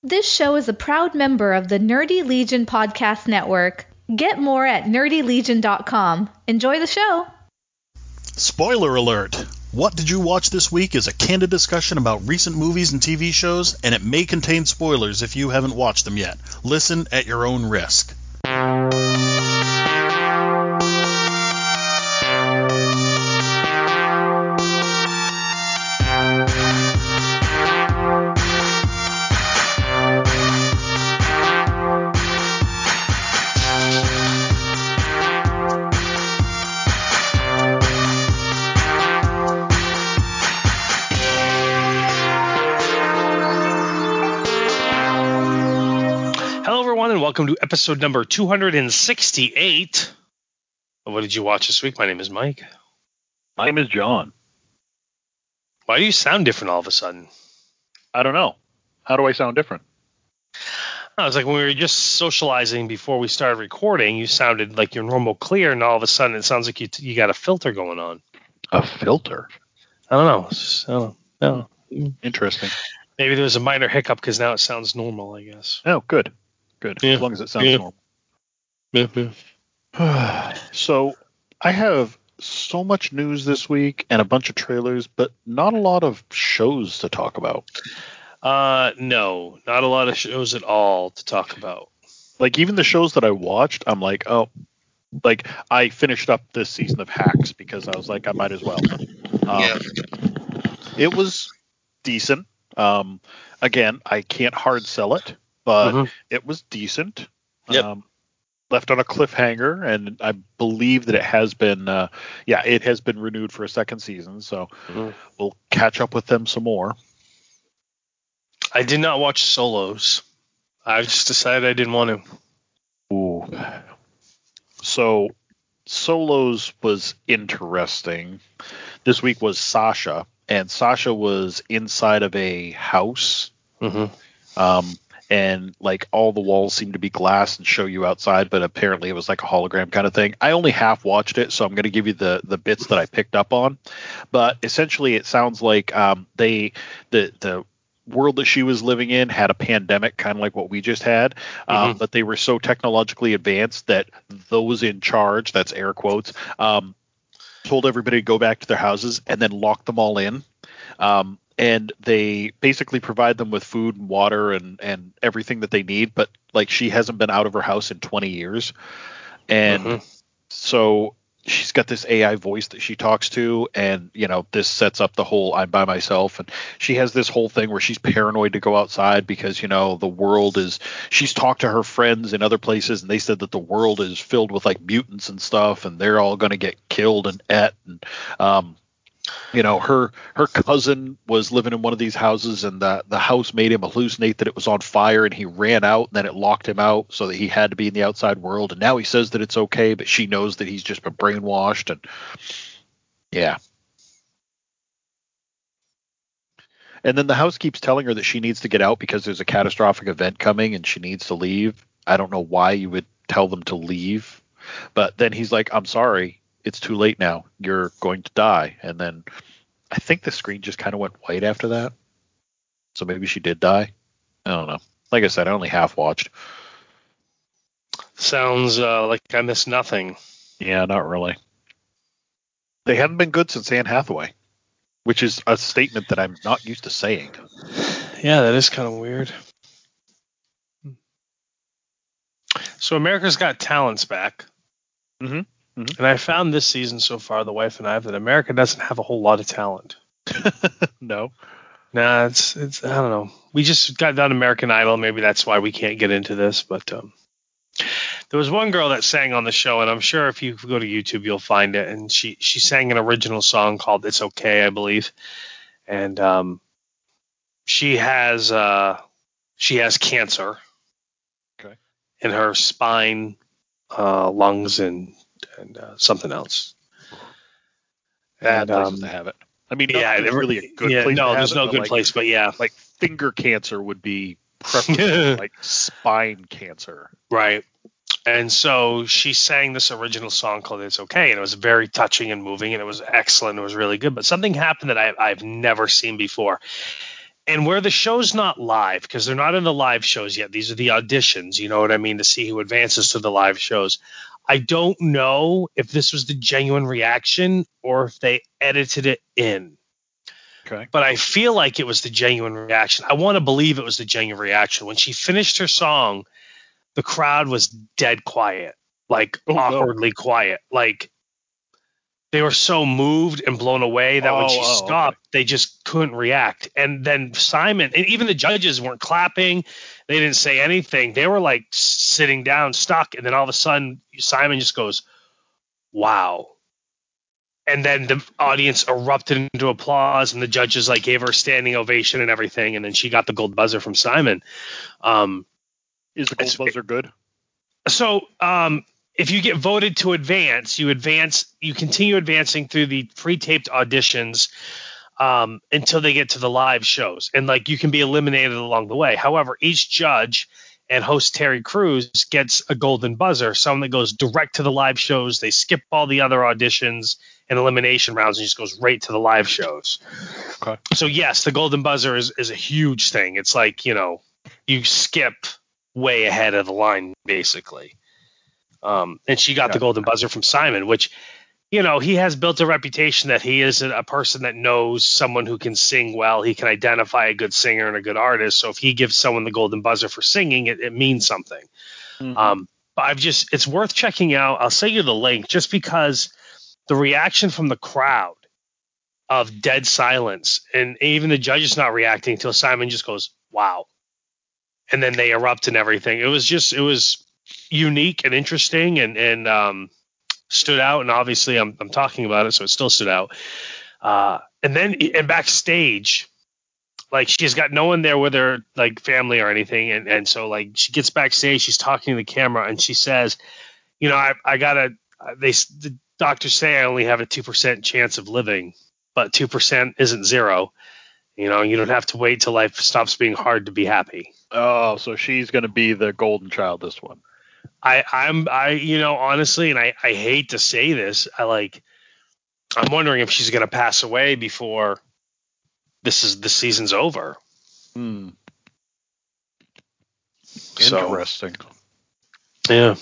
This show is a proud member of the Nerdy Legion Podcast Network. Get more at nerdylegion.com. Enjoy the show. Spoiler alert! What Did You Watch This Week is a candid discussion about recent movies and TV shows, and it may contain spoilers if you haven't watched them yet. Listen at your own risk. Welcome to episode number 268 of What Did You Watch This Week? My name is Mike. My name is John. Why do you sound different all of a sudden? I don't know. How do I sound different? I was like, when we were just socializing before we started recording, you sounded like your normal clear, and all of a sudden it sounds like you got a filter going on. A filter? I don't know. Interesting. Maybe there was a minor hiccup because now it sounds normal, I guess. Oh, good. Good. Yeah. As long as it sounds normal. Yeah. So I have so much news this week and a bunch of trailers, but not a lot of shows to talk about. No, not a lot of shows at all to talk about. Like, even the shows that I watched, I'm like, oh, like, I finished up this season of Hacks because I was like, I might as well. It was decent. Again, I can't hard sell it. But it was decent. Yep. Left on a cliffhanger, and I believe that it has been, it has been renewed for a second season. So we'll catch up with them some more. I did not watch Solos. I just decided I didn't want to. Ooh. So Solos was interesting. This week was Sasha, and Sasha was inside of a house. And like all the walls seem to be glass and show you outside, but apparently it was like a hologram kind of thing. I only half watched it, so I'm going to give you the bits that I picked up on. But essentially, it sounds like the world that she was living in had a pandemic, kind of like what we just had. But they were so technologically advanced that those in charge, that's air quotes, told everybody to go back to their houses and then locked them all in. And they basically provide them with food and water and everything that they need. But like, she hasn't been out of her house in 20 years. And so she's got this AI voice that she talks to. And, you know, this sets up the whole I'm by myself. And she has this whole thing where she's paranoid to go outside because, you know, the world is, she's talked to her friends in other places and they said that the world is filled with like mutants and stuff and they're all going to get killed and you know, her cousin was living in one of these houses and the house made him hallucinate that it was on fire and he ran out and then it locked him out so that he had to be in the outside world. And now he says that it's okay, but she knows that he's just been brainwashed. And yeah. And then the house keeps telling her that she needs to get out because there's a catastrophic event coming and she needs to leave. I don't know why you would tell them to leave. But then he's like, I'm sorry. It's too late now. You're going to die. And then I think the screen just kind of went white after that. So maybe she did die. I don't know. Like I said, I only half watched. Sounds like I missed nothing. Yeah, not really. They haven't been good since Anne Hathaway, which is a statement that I'm not used to saying. Yeah, that is kind of weird. So America's Got Talent's back. And I found this season so far, the wife and I, that America doesn't have a whole lot of talent. No. Nah, it's I don't know. We just got done American Idol. Maybe that's why we can't get into this. But there was one girl that sang on the show, and I'm sure if you go to YouTube, you'll find it. And she sang an original song called "It's Okay," I believe. And she has cancer. Okay. In her spine, lungs, and something else. Bad places to have it. I mean, yeah, it's really a good place. No, to have there's it, no good like, place, but yeah, like finger cancer would be preferable, like spine cancer, right? And so she sang this original song called "It's Okay," and it was very touching and moving, and it was excellent. It was really good. But something happened that I've never seen before. And where the show's not live, because they're not in the live shows yet. These are the auditions, you know what I mean, to see who advances to the live shows. I don't know if this was the genuine reaction or if they edited it in. Okay. But I feel like it was the genuine reaction. I want to believe it was the genuine reaction. When she finished her song, the crowd was dead quiet, like awkwardly quiet. Like they were so moved and blown away that when she stopped, they just couldn't react. And then Simon, and even the judges weren't clapping. They didn't say anything. They were like sitting down, stuck. And then all of a sudden, Simon just goes, wow. And then the audience erupted into applause, and the judges like gave her a standing ovation and everything. And then she got the gold buzzer from Simon. Is the gold buzzer good? So if you get voted to advance, you continue advancing through the pre-taped auditions until they get to the live shows. And like you can be eliminated along the way. However, each judge and host Terry Crews gets a golden buzzer, something that goes direct to the live shows. They skip all the other auditions and elimination rounds and just goes right to the live shows. Okay. So yes, the golden buzzer is a huge thing. It's like, you skip way ahead of the line, basically. And she got the golden buzzer from Simon, which, he has built a reputation that he is a person that knows someone who can sing well. He can identify a good singer and a good artist. So if he gives someone the golden buzzer for singing, it means something. Mm-hmm. But it's worth checking out. I'll send you the link just because the reaction from the crowd of dead silence, and even the judges not reacting until Simon just goes, wow. And then they erupt and everything. It was unique and interesting and stood out. And obviously I'm talking about it, so it still stood out. And backstage, like she's got no one there with her, like family or anything. And so like she gets backstage, she's talking to the camera and she says, the doctors say I only have a 2% chance of living, but 2% isn't zero. You don't have to wait till life stops being hard to be happy. Oh, so she's going to be the golden child this one. Honestly, and I hate to say this, I'm wondering if she's going to pass away before the season's over. Interesting. Yeah.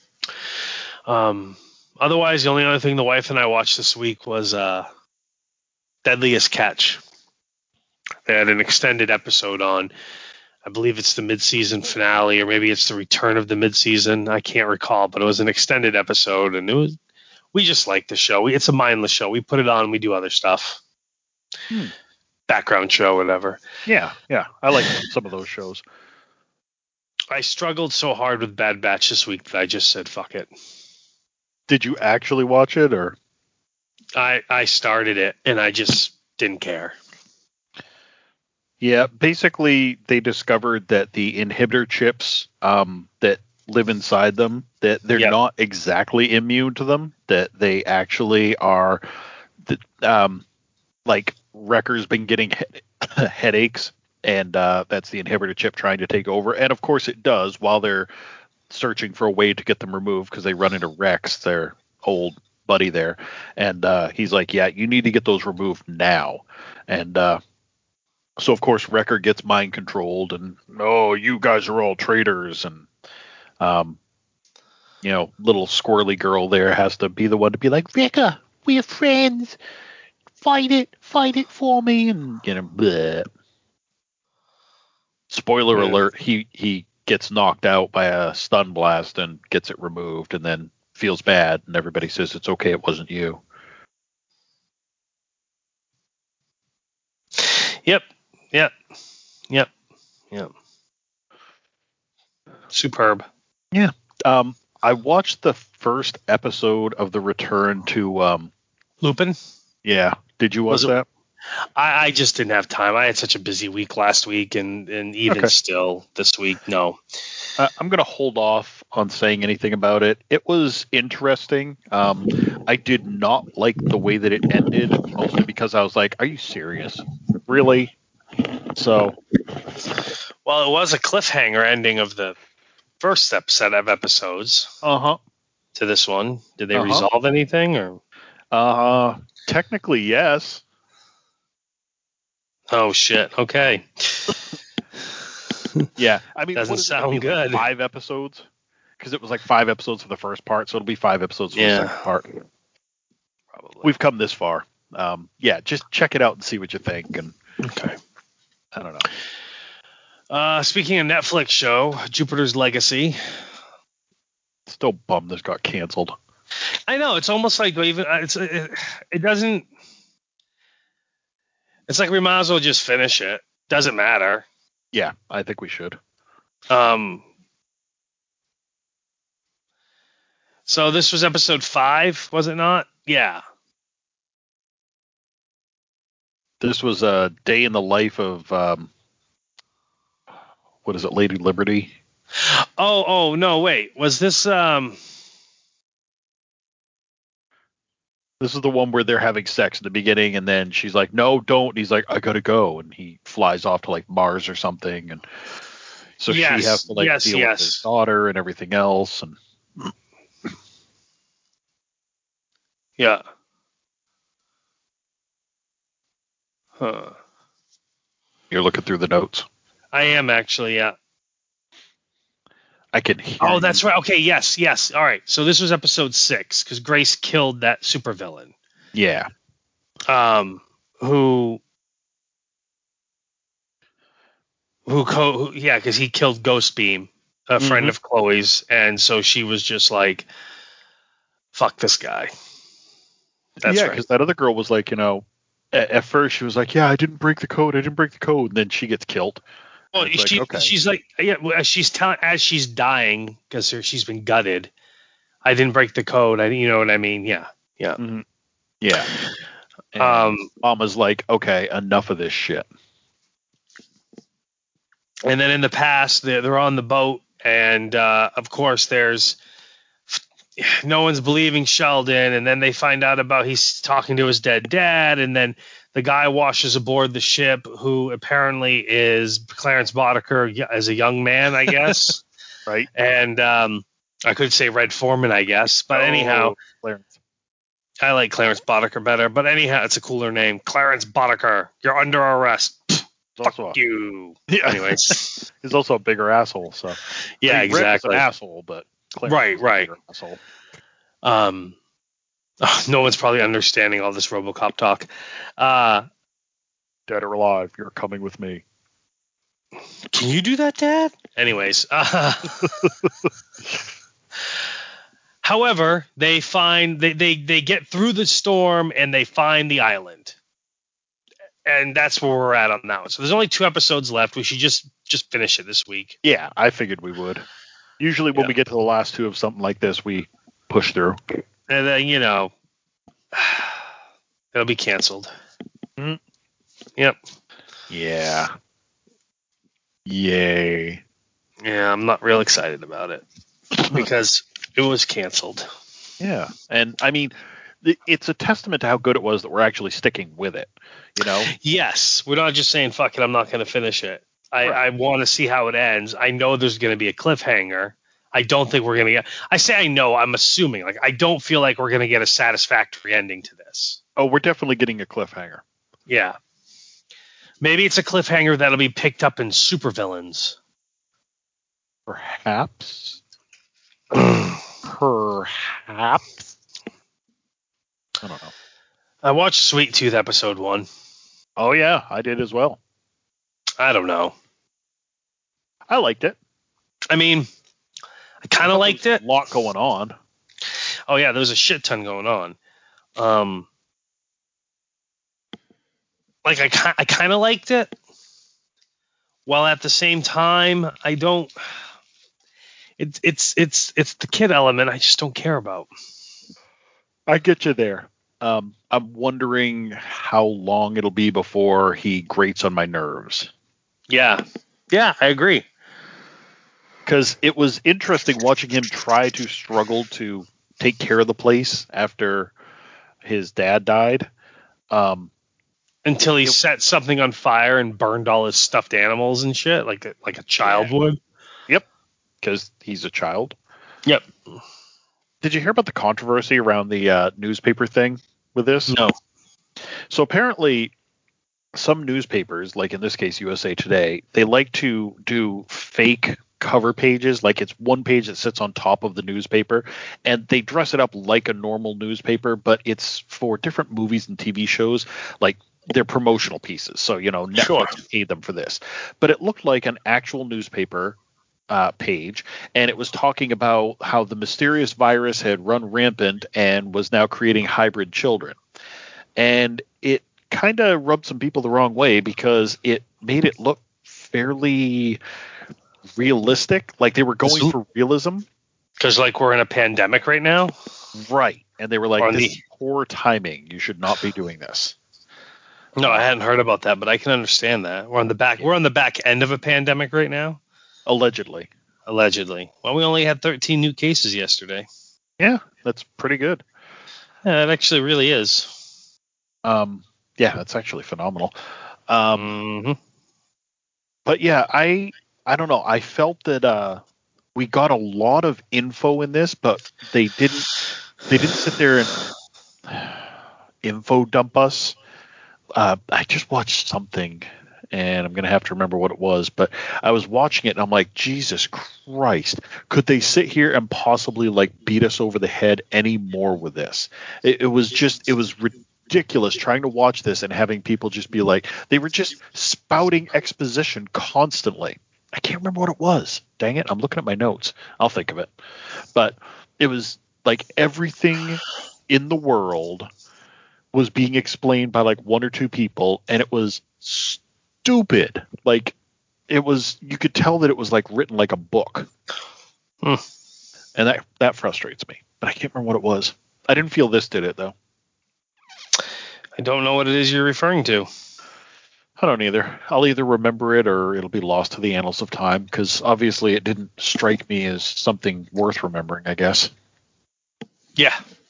Otherwise, the only other thing the wife and I watched this week was Deadliest Catch. They had an extended episode on. I believe it's the mid-season finale, or maybe it's the return of the mid-season. I can't recall, but it was an extended episode, and we just like the show. It's a mindless show. We put it on, we do other stuff. Background show, whatever. Yeah. I like some of those shows. I struggled so hard with Bad Batch this week that I just said, fuck it. Did you actually watch it, or? I started it, and I just didn't care. Yeah, basically they discovered that the inhibitor chips that live inside them, that they're not exactly immune to them, that they actually are, like Wrecker's been getting headaches, and that's the inhibitor chip trying to take over. And of course it does while they're searching for a way to get them removed, because they run into Rex, their old buddy there. And he's like, yeah, you need to get those removed now. And so, of course, Wrecker gets mind controlled, and you guys are all traitors, and little squirrely girl there has to be the one to be like, Wrecker, we're friends. Fight it for me, and bleh. Spoiler alert: he gets knocked out by a stun blast and gets it removed, and then feels bad, and everybody says it's okay, it wasn't you. Yep. Superb. Yeah. I watched the first episode of The Return to Lupin. Yeah. Did you watch that? I just didn't have time. I had such a busy week last week, and even still this week, no. I'm going to hold off on saying anything about it. It was interesting. I did not like the way that it ended, mostly because I was like, are you serious? Really? So. Well, it was a cliffhanger ending of the first set of episodes. To this one. Did they resolve anything, or? Technically, yes. Oh shit. Okay. Yeah, I mean, Doesn't what is it gonna sound be, like good. 5 episodes? Because it was like 5 episodes for the first part, so it'll be 5 episodes for the Yeah. second part. Probably. We've come this far. Yeah, just check it out and see what you think. And Okay. I don't know. Speaking of Netflix show, Jupiter's Legacy. Still bummed this got canceled. I know, it's almost like it doesn't. It's like we might as well just finish it. Doesn't matter. Yeah, I think we should. So this was episode 5, was it not? Yeah. This was a day in the life of what is it, Lady Liberty? Oh no, wait. Was this This is the one where they're having sex at the beginning, and then she's like, "No, don't." And he's like, "I gotta go," and he flies off to like Mars or something, and so she has to like deal with his daughter and everything else. And yeah. Huh. You're looking through the notes. I am actually, yeah. I can hear. Oh, that's right. Okay, yes. All right. So this was episode 6 because Grace killed that supervillain. Yeah. Because he killed Ghostbeam, a friend of Chloe's, and so she was just like, "Fuck this guy." That's right. Because that other girl was like, at first she was like, "Yeah, I didn't break the code. And then she gets killed. Well, she's like, yeah, she's telling as she's dying because she's been gutted. I didn't break the code. You know what I mean? Yeah. Mm-hmm. Yeah. And Mama's like, okay, enough of this shit. And then in the past, they're on the boat, and of course, no one's believing Sheldon, and then they find out about he's talking to his dead dad, and then the guy washes aboard the ship, who apparently is Clarence Boddicker as a young man, I guess. Right. And I could say Red Foreman, I guess, but anyhow, Clarence. I like Clarence Boddicker better. But anyhow, it's a cooler name, Clarence Boddicker. You're under arrest. Fuck you. Yeah. Anyways, he's also a bigger asshole. So yeah, exactly. An asshole, but Clarence right. Asshole. No one's probably understanding all this RoboCop talk. Dead or alive, you're coming with me. Can you do that, Dad? Anyways, however, they find they get through the storm and they find the island, and that's where we're at on that one. So there's only 2 episodes left. We should just finish it this week. Yeah, I figured we would. Usually when we get to the last 2 of something like this, we push through. And then, it'll be canceled. Mm-hmm. Yep. Yeah. Yay. Yeah, I'm not real excited about it because it was canceled. Yeah. And, I mean, it's a testament to how good it was that we're actually sticking with it, Yes. We're not just saying, fuck it, I'm not going to finish it. I want to see how it ends. I know there's going to be a cliffhanger. I don't think we're going to get... I say I know, I'm assuming. Like, I don't feel like we're going to get a satisfactory ending to this. Oh, we're definitely getting a cliffhanger. Yeah. Maybe it's a cliffhanger that'll be picked up in Supervillains. Perhaps. Perhaps. I don't know. I watched Sweet Tooth episode 1. Oh, yeah, I did as well. I don't know. I liked it. I mean... I kind of liked it. A lot going on. Oh yeah, there was a shit ton going on. Like I kind of liked it, while at the same time I don't. It's the kid element I just don't care about. I get you there. I'm wondering how long it'll be before he grates on my nerves. Yeah, I agree. Because it was interesting watching him try to struggle to take care of the place after his dad died. Until he set something on fire and burned all his stuffed animals and shit, like a child would. Yep, because he's a child. Yep. Did you hear about the controversy around the newspaper thing with this? No. So apparently, some newspapers, like in this case USA Today, they like to do fake cover pages, like it's one page that sits on top of the newspaper, and they dress it up like a normal newspaper, but it's for different movies and TV shows, like they're promotional pieces. So, Netflix paid them for this. But it looked like an actual newspaper page, and it was talking about how the mysterious virus had run rampant and was now creating hybrid children. And it kind of rubbed some people the wrong way because it made it look fairly realistic, like they were going for realism. Because like we're in a pandemic right now, right? And they were like, "This is poor timing. You should not be doing this." No, I hadn't heard about that, but I can understand that. We're on the back end of a pandemic right now. Allegedly. Well, we only had 13 new cases yesterday. Yeah, that's pretty good. Yeah, that actually really is. Yeah, that's actually phenomenal. Mm-hmm. But yeah, I don't know. I felt that we got a lot of info in this, but they didn't sit there and info dump us. I just watched something, and I'm going to have to remember what it was, but I was watching it, and I'm like, Jesus Christ, could they sit here and possibly like beat us over the head any more with this? It was ridiculous trying to watch this and having people just be like, they were just spouting exposition constantly. I can't remember what it was. Dang it, I'm looking at my notes. I'll think of it. But it was like everything in the world was being explained by like one or two people, and it was stupid. Like it was, you could tell that it was like written like a book. And that frustrates me. But I can't remember what it was. I didn't feel this did it though. I don't know what it is you're referring to. I don't either. I'll either remember it or it'll be lost to the annals of time, because obviously it didn't strike me as something worth remembering, I guess. Yeah.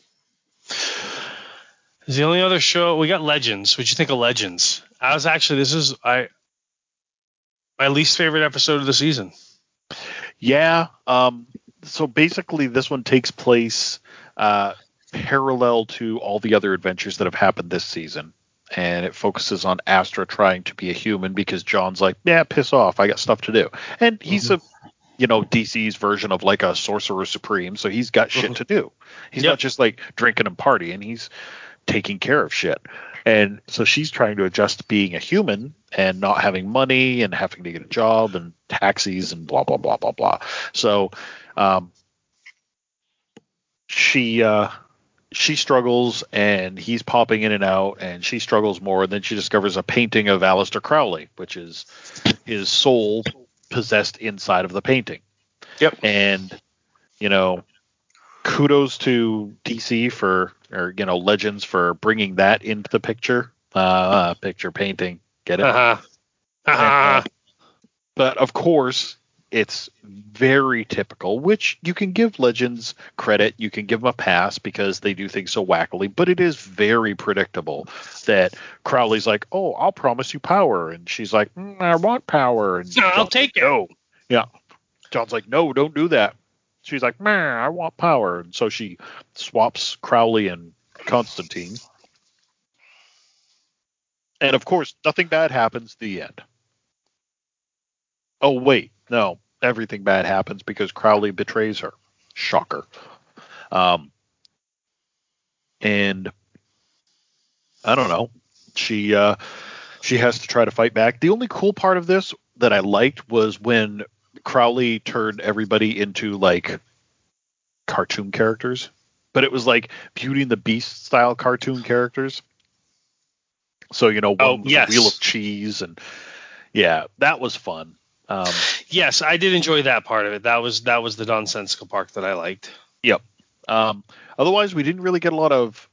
The only other show we got Legends. What'd you think of Legends? This is my least favorite episode of the season. Yeah. So basically this one takes place parallel to all the other adventures that have happened this season. And it focuses on Astra trying to be a human because John's like, yeah, piss off. I got stuff to do. And he's DC's version of like a sorcerer supreme. So he's got shit to do. He's not just like drinking and partying. He's taking care of shit. And so she's trying to adjust to being a human and not having money and having to get a job and taxis and blah, blah, blah, blah, blah. So she struggles, and he's popping in and out, and she struggles more. And then she discovers a painting of Aleister Crowley, which is his soul possessed inside of the painting. Yep. And, kudos to DC Legends for bringing that into the picture. Picture painting. Get it? But of course, it's very typical, which you can give Legends credit. You can give them a pass because they do things so wackily, but it is very predictable that Crowley's like, oh, I'll promise you power. And she's like, I want power. And I'll take it. No. Yeah. John's like, no, don't do that. She's like, I want power. And so she swaps Crowley and Constantine. And of course, nothing bad happens at the end. Oh, wait. No, everything bad happens because Crowley betrays her. Shocker. And I don't know. She has to try to fight back. The only cool part of this that I liked was when Crowley turned everybody into like cartoon characters, but it was like Beauty and the Beast style cartoon characters. So, one was a wheel of cheese, and yeah, that was fun. Yes, I did enjoy that part of it. That was the nonsensical part that I liked. Yep. Otherwise, we didn't really get a lot of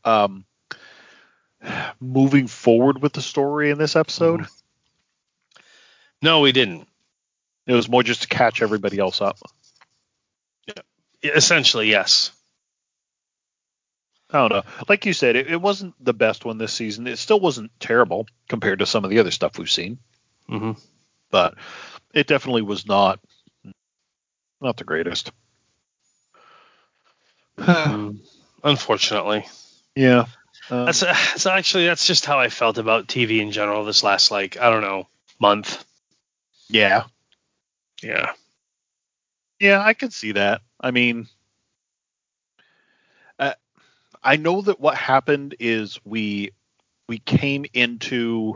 moving forward with the story in this episode. Mm-hmm. No, we didn't. It was more just to catch everybody else up. Yeah. Essentially, yes. I don't know. Like you said, it wasn't the best one this season. It still wasn't terrible compared to some of the other stuff we've seen. Mm-hmm. But it definitely was not the greatest. Unfortunately. Yeah. That's just how I felt about TV in general this last, month. Yeah. Yeah. Yeah, I can see that. I mean, I know that what happened is we came into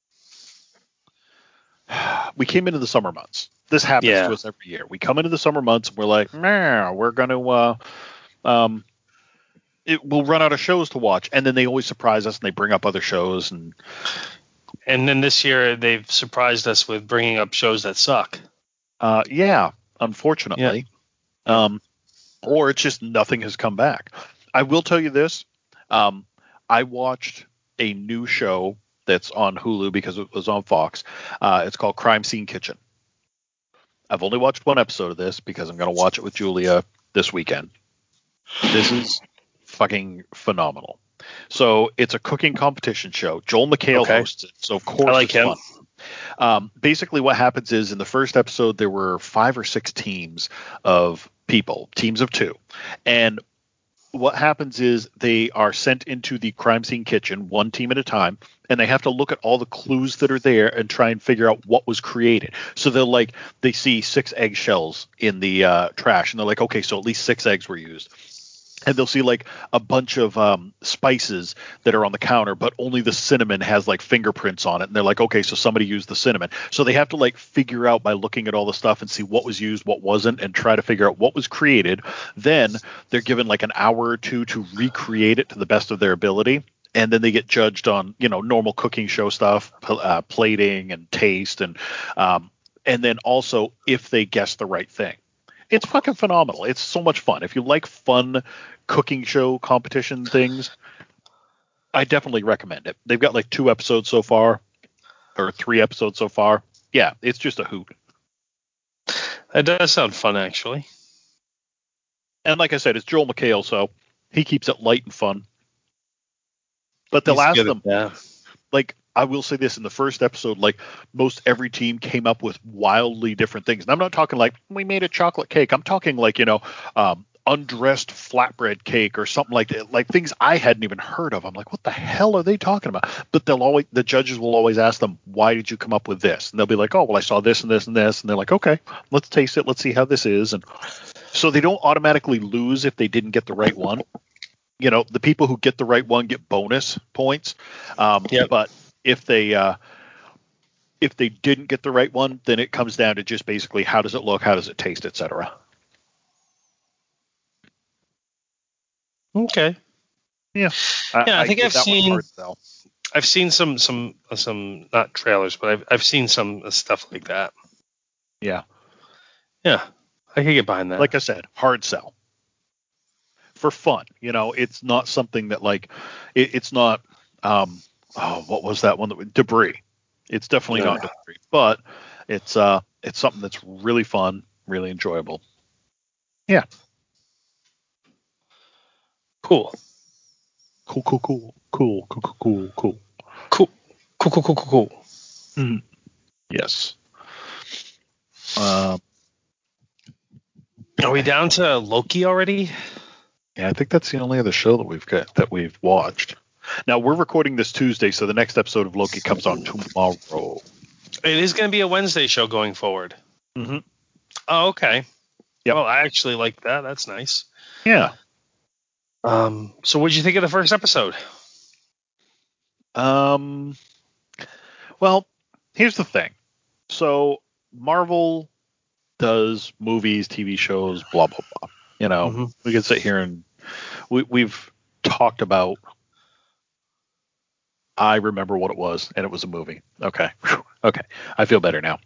the summer months. This happens to us every year. We come into the summer months and we're like, nah, we're going to we'll run out of shows to watch, and then they always surprise us and they bring up other shows, and then this year they've surprised us with bringing up shows that suck. Yeah, unfortunately. Yeah. Or it's just nothing has come back. I will tell you this. I watched a new show that's on Hulu because it was on Fox. It's called Crime Scene Kitchen. I've only watched one episode of this because I'm going to watch it with Julia this weekend. This is fucking phenomenal. So it's a cooking competition show. Joel McHale hosts it, so of course I like it's him. fun. Basically what happens is in the first episode there were 5 or 6 teams of people, teams of 2. And what happens is they are sent into the crime scene kitchen, one team at a time, and they have to look at all the clues that are there and try and figure out what was created. So they see 6 eggshells in the trash, and they're like, okay, so at least 6 eggs were used. And they'll see like a bunch of spices that are on the counter, but only the cinnamon has like fingerprints on it. And they're like, okay, so somebody used the cinnamon. So they have to like figure out by looking at all the stuff and see what was used, what wasn't, and try to figure out what was created. Then they're given like an hour or 2 to recreate it to the best of their ability. And then they get judged on, normal cooking show stuff, plating and taste. And then also if they guess the right thing. It's fucking phenomenal. It's so much fun. If you like fun cooking show competition things, I definitely recommend it. They've got like 2 episodes so far, or 3 episodes so far. Yeah, it's just a hoot. That does sound fun, actually. And like I said, it's Joel McHale, so he keeps it light and fun. But they'll ask them, like, I will say this, in the first episode, like, most every team came up with wildly different things. And I'm not talking like, we made a chocolate cake. I'm talking like, undressed flatbread cake or something like that, like things I hadn't even heard of. I'm like, what the hell are they talking about? But the judges will always ask them, why did you come up with this? And they'll be like, oh, well, I saw this and this and this. And they're like, okay, let's taste it. Let's see how this is. And so they don't automatically lose if they didn't get the right one. The people who get the right one get bonus points. But if they didn't get the right one, then it comes down to just basically how does it look, how does it taste, etc. Okay. Yeah. I think I've seen some not trailers, but I've seen some stuff like that. Yeah. Yeah. I can get behind that. Like I said, hard sell. For fun. It's not something that like it's not what was that one Debris. It's definitely not Debris, but it's something that's really fun, really enjoyable. Yeah. Cool. Yes. Are we down to Loki already? Yeah, I think that's the only other show that we've watched. Now we're recording this Tuesday, so the next episode of Loki comes on tomorrow. It is going to be a Wednesday show going forward. Mm-hmm. Oh, okay. Yep. Well, I actually like that. That's nice. Yeah. So what did you think of the first episode? Well, here's the thing. So Marvel does movies, TV shows, blah, blah, blah. We can sit here and we've talked about, I remember what it was, and it was a movie. Okay. Okay. I feel better now.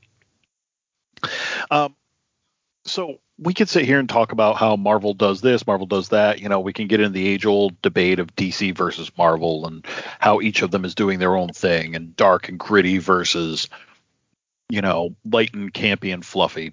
So we could sit here and talk about how Marvel does this, Marvel does that. We can get into the age-old debate of DC versus Marvel and how each of them is doing their own thing, and dark and gritty versus, light and campy and fluffy.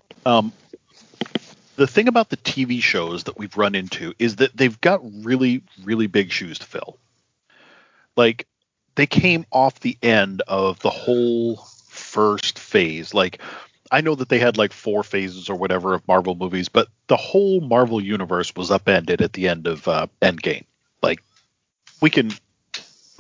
The thing about the TV shows that we've run into is that they've got really, really big shoes to fill. Like, they came off the end of the whole first phase. Like, I know that they had like 4 phases or whatever of Marvel movies, but the whole Marvel universe was upended at the end of Endgame. Like, we can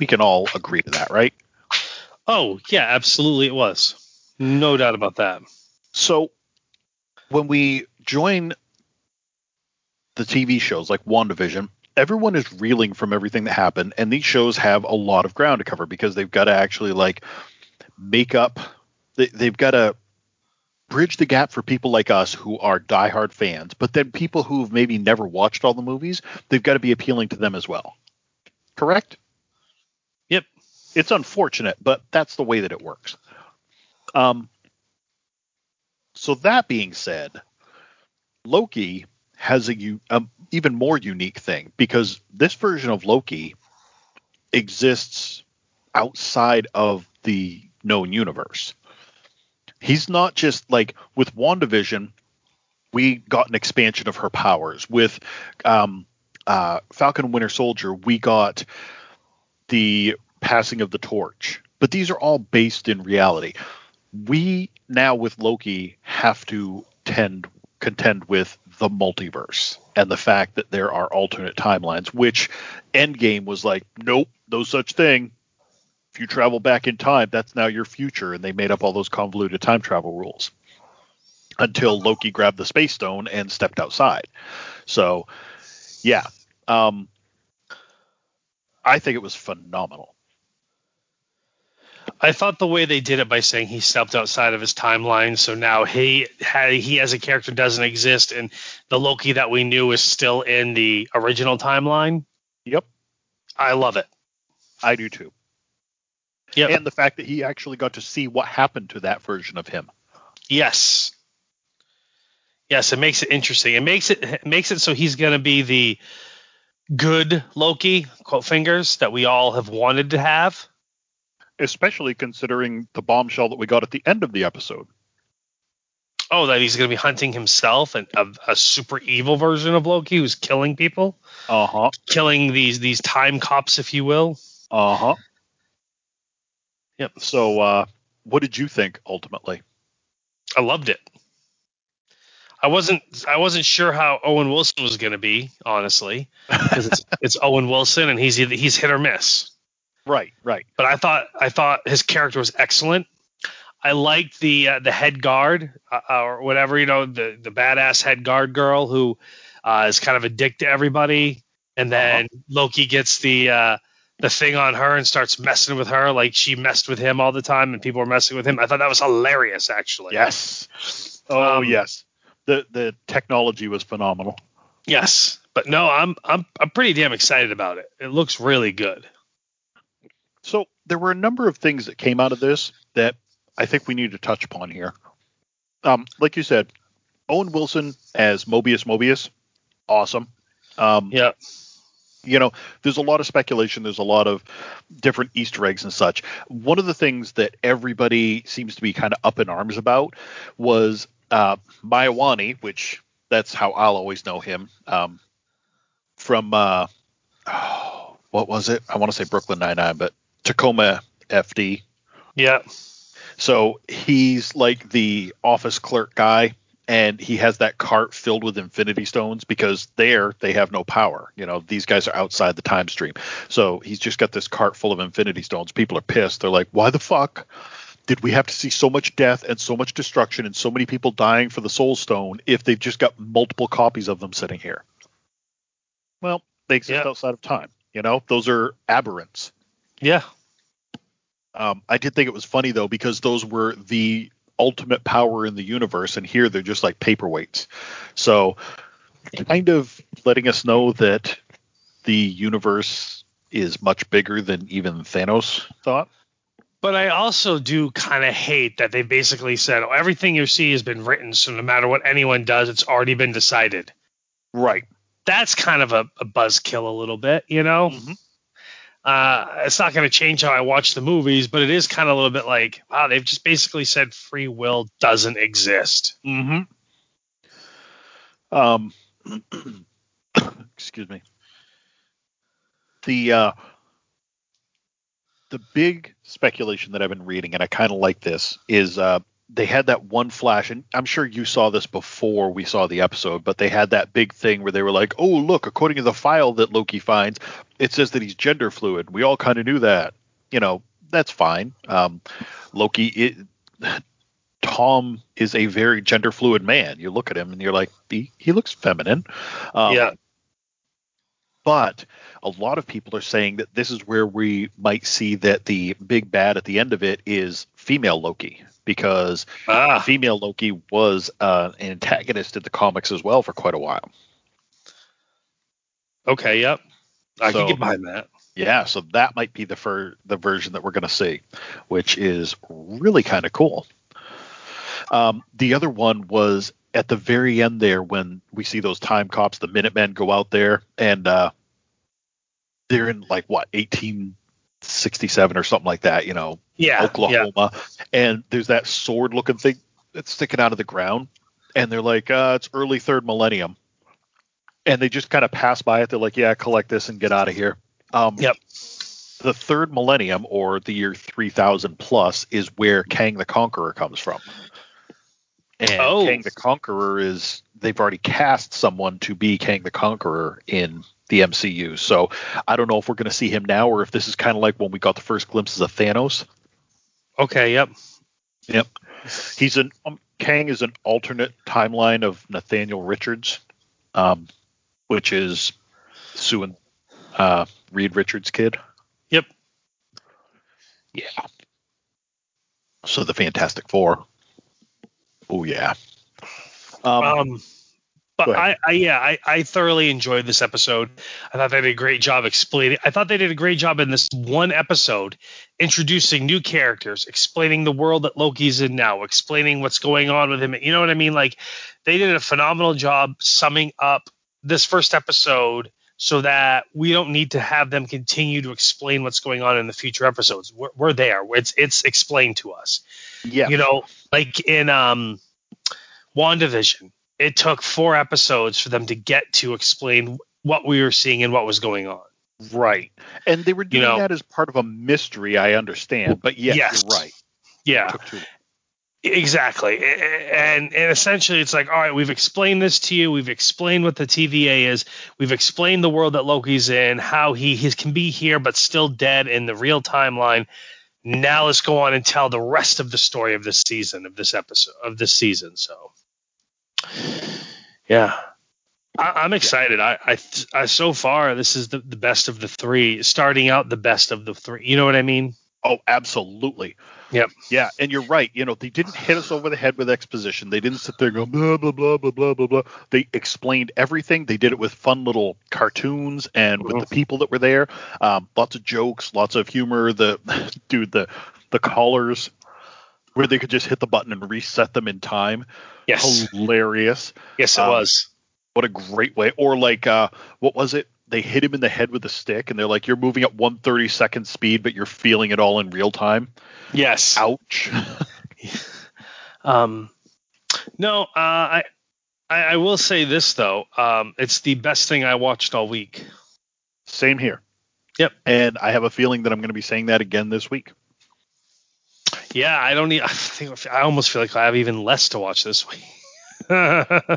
We can all agree to that, right? Oh, yeah, absolutely it was. No doubt about that. So when we join the TV shows like WandaVision, everyone is reeling from everything that happened, and these shows have a lot of ground to cover because they've got to actually like make up. They've got to bridge the gap for people like us who are diehard fans, but then people who've maybe never watched all the movies, they've got to be appealing to them as well. Correct? Yep. It's unfortunate, but that's the way that it works. So that being said, Loki has a even more unique thing because this version of Loki exists outside of the known universe. He's not just like with WandaVision, we got an expansion of her powers. With Falcon and Winter Soldier, we got the passing of the torch. But these are all based in reality. We now with Loki have to contend with the multiverse and the fact that there are alternate timelines, which Endgame was like, nope, no such thing. If you travel back in time, that's now your future. And they made up all those convoluted time travel rules until Loki grabbed the Space Stone and stepped outside. So, yeah, I think it was phenomenal. I thought the way they did it by saying he stepped outside of his timeline, so now he as a character doesn't exist, and the Loki that we knew is still in the original timeline. Yep. I love it. I do too. Yep. And the fact that he actually got to see what happened to that version of him. Yes. Yes, it makes it interesting. It makes it so he's going to be the good Loki, quote fingers, that we all have wanted to have. Especially considering the bombshell that we got at the end of the episode. Oh, that he's going to be hunting himself and a super evil version of Loki who's killing people. Uh-huh. Killing these time cops, if you will. Uh-huh. Yep. So, what did you think ultimately? I loved it. I wasn't sure how Owen Wilson was going to be, honestly, because it's Owen Wilson and he's hit or miss. Right. But I thought his character was excellent. I liked the head guard or whatever, the badass head guard girl who is kind of a dick to everybody, and then Loki gets the thing on her and starts messing with her like she messed with him all the time, and people were messing with him. I thought that was hilarious, actually. Yes. Oh, yes. The technology was phenomenal. Yes, but no, I'm pretty damn excited about it. It looks really good. So there were a number of things that came out of this that I think we need to touch upon here. Like you said, Owen Wilson as Mobius, awesome. Yeah. There's a lot of speculation. There's a lot of different Easter eggs and such. One of the things that everybody seems to be kind of up in arms about was Maiwani, which that's how I'll always know him from what was it? I want to say Brooklyn Nine-Nine, but Tacoma FD. Yeah. So he's like the office clerk guy, and he has that cart filled with Infinity Stones because they have no power. These guys are outside the time stream. So he's just got this cart full of Infinity Stones. People are pissed. They're like, why the fuck did we have to see so much death and so much destruction and so many people dying for the Soul Stone if they've just got multiple copies of them sitting here? Well, they exist outside of time. Those are aberrants. Yeah. I did think it was funny, though, because those were the ultimate power in the universe, and here they're just like paperweights. So kind of letting us know that the universe is much bigger than even Thanos thought. But I also do kind of hate that they basically said, everything you see has been written, so no matter what anyone does, it's already been decided. Right. That's kind of a buzzkill a little bit, Mm-hmm. It's not going to change how I watch the movies, but it is kind of a little bit like, wow, they've just basically said free will doesn't exist. Mm-hmm. Excuse me. The big speculation that I've been reading, and I kind of like this, is they had that one flash, and I'm sure you saw this before we saw the episode, but they had that big thing where they were like, oh, look, according to the file that Loki finds, it says that he's gender fluid. We all kind of knew that. That's fine. Tom is a very gender fluid man. You look at him and you're like, he looks feminine. Yeah. But a lot of people are saying that this is where we might see that the big bad at the end of it is female Loki, because female Loki was an antagonist in the comics as well for quite a while. Okay, yep. I can get behind that. Yeah, so that might be the version that we're going to see, which is really kind of cool. The other one was at the very end there when we see those time cops, the Minutemen, go out there, and they're in 1867 or something like that, Oklahoma. Yeah. And there's that sword looking thing that's sticking out of the ground. And they're like, it's early third millennium. And they just kind of pass by it. They're like, yeah, collect this and get out of here. Yep. The third millennium, or the year 3000 plus, is where Kang the Conqueror comes from. And Kang the Conqueror they've already cast someone to be Kang the Conqueror in the MCU. So I don't know if we're going to see him now, or if this is kind of like when we got the first glimpses of Thanos. Okay, yep. Kang is an alternate timeline of Nathaniel Richards, which is Sue and Reed Richards' kid. Yep. Yeah. So the Fantastic Four. Oh yeah. But I thoroughly enjoyed this episode. I thought they did a great job explaining. I thought they did a great job in this one episode, introducing new characters, explaining the world that Loki's in now, explaining what's going on with him. You know what I mean? Like, they did a phenomenal job summing up this first episode so that we don't need to have them continue to explain what's going on in the future episodes. We're there. It's explained to us. Yeah. Like in WandaVision, it took 4 episodes for them to get to explain what we were seeing and what was going on. Right. And they were doing that as part of a mystery, I understand. But yes, you're right. Yeah. It took too long. Exactly. And essentially it's like, all right, we've explained this to you. We've explained what the TVA is. We've explained the world that Loki's in, how he can be here but still dead in the real timeline. Now let's go on and tell the rest of the story of this season, of this episode, of this season. So, yeah, I'm excited. I so far, this is the best of the 3, starting out the best of the 3. You know what I mean? Oh, absolutely. Yep. Yeah, and you're right. They didn't hit us over the head with exposition. They didn't sit there and go blah blah blah blah blah blah blah. They explained everything. They did it with fun little cartoons and with the people that were there. Lots of jokes, lots of humor. The collars where they could just hit the button and reset them in time. Yes. Hilarious. Yes, it was. What a great way. Or like, what was it? They hit him in the head with a stick, and they're like, you're moving at 1/32 speed, but you're feeling it all in real time. Yes. Ouch. No, I will say this, though. It's the best thing I watched all week. Same here. Yep. And I have a feeling that I'm going to be saying that again this week. Yeah, I almost feel like I have even less to watch this week. Because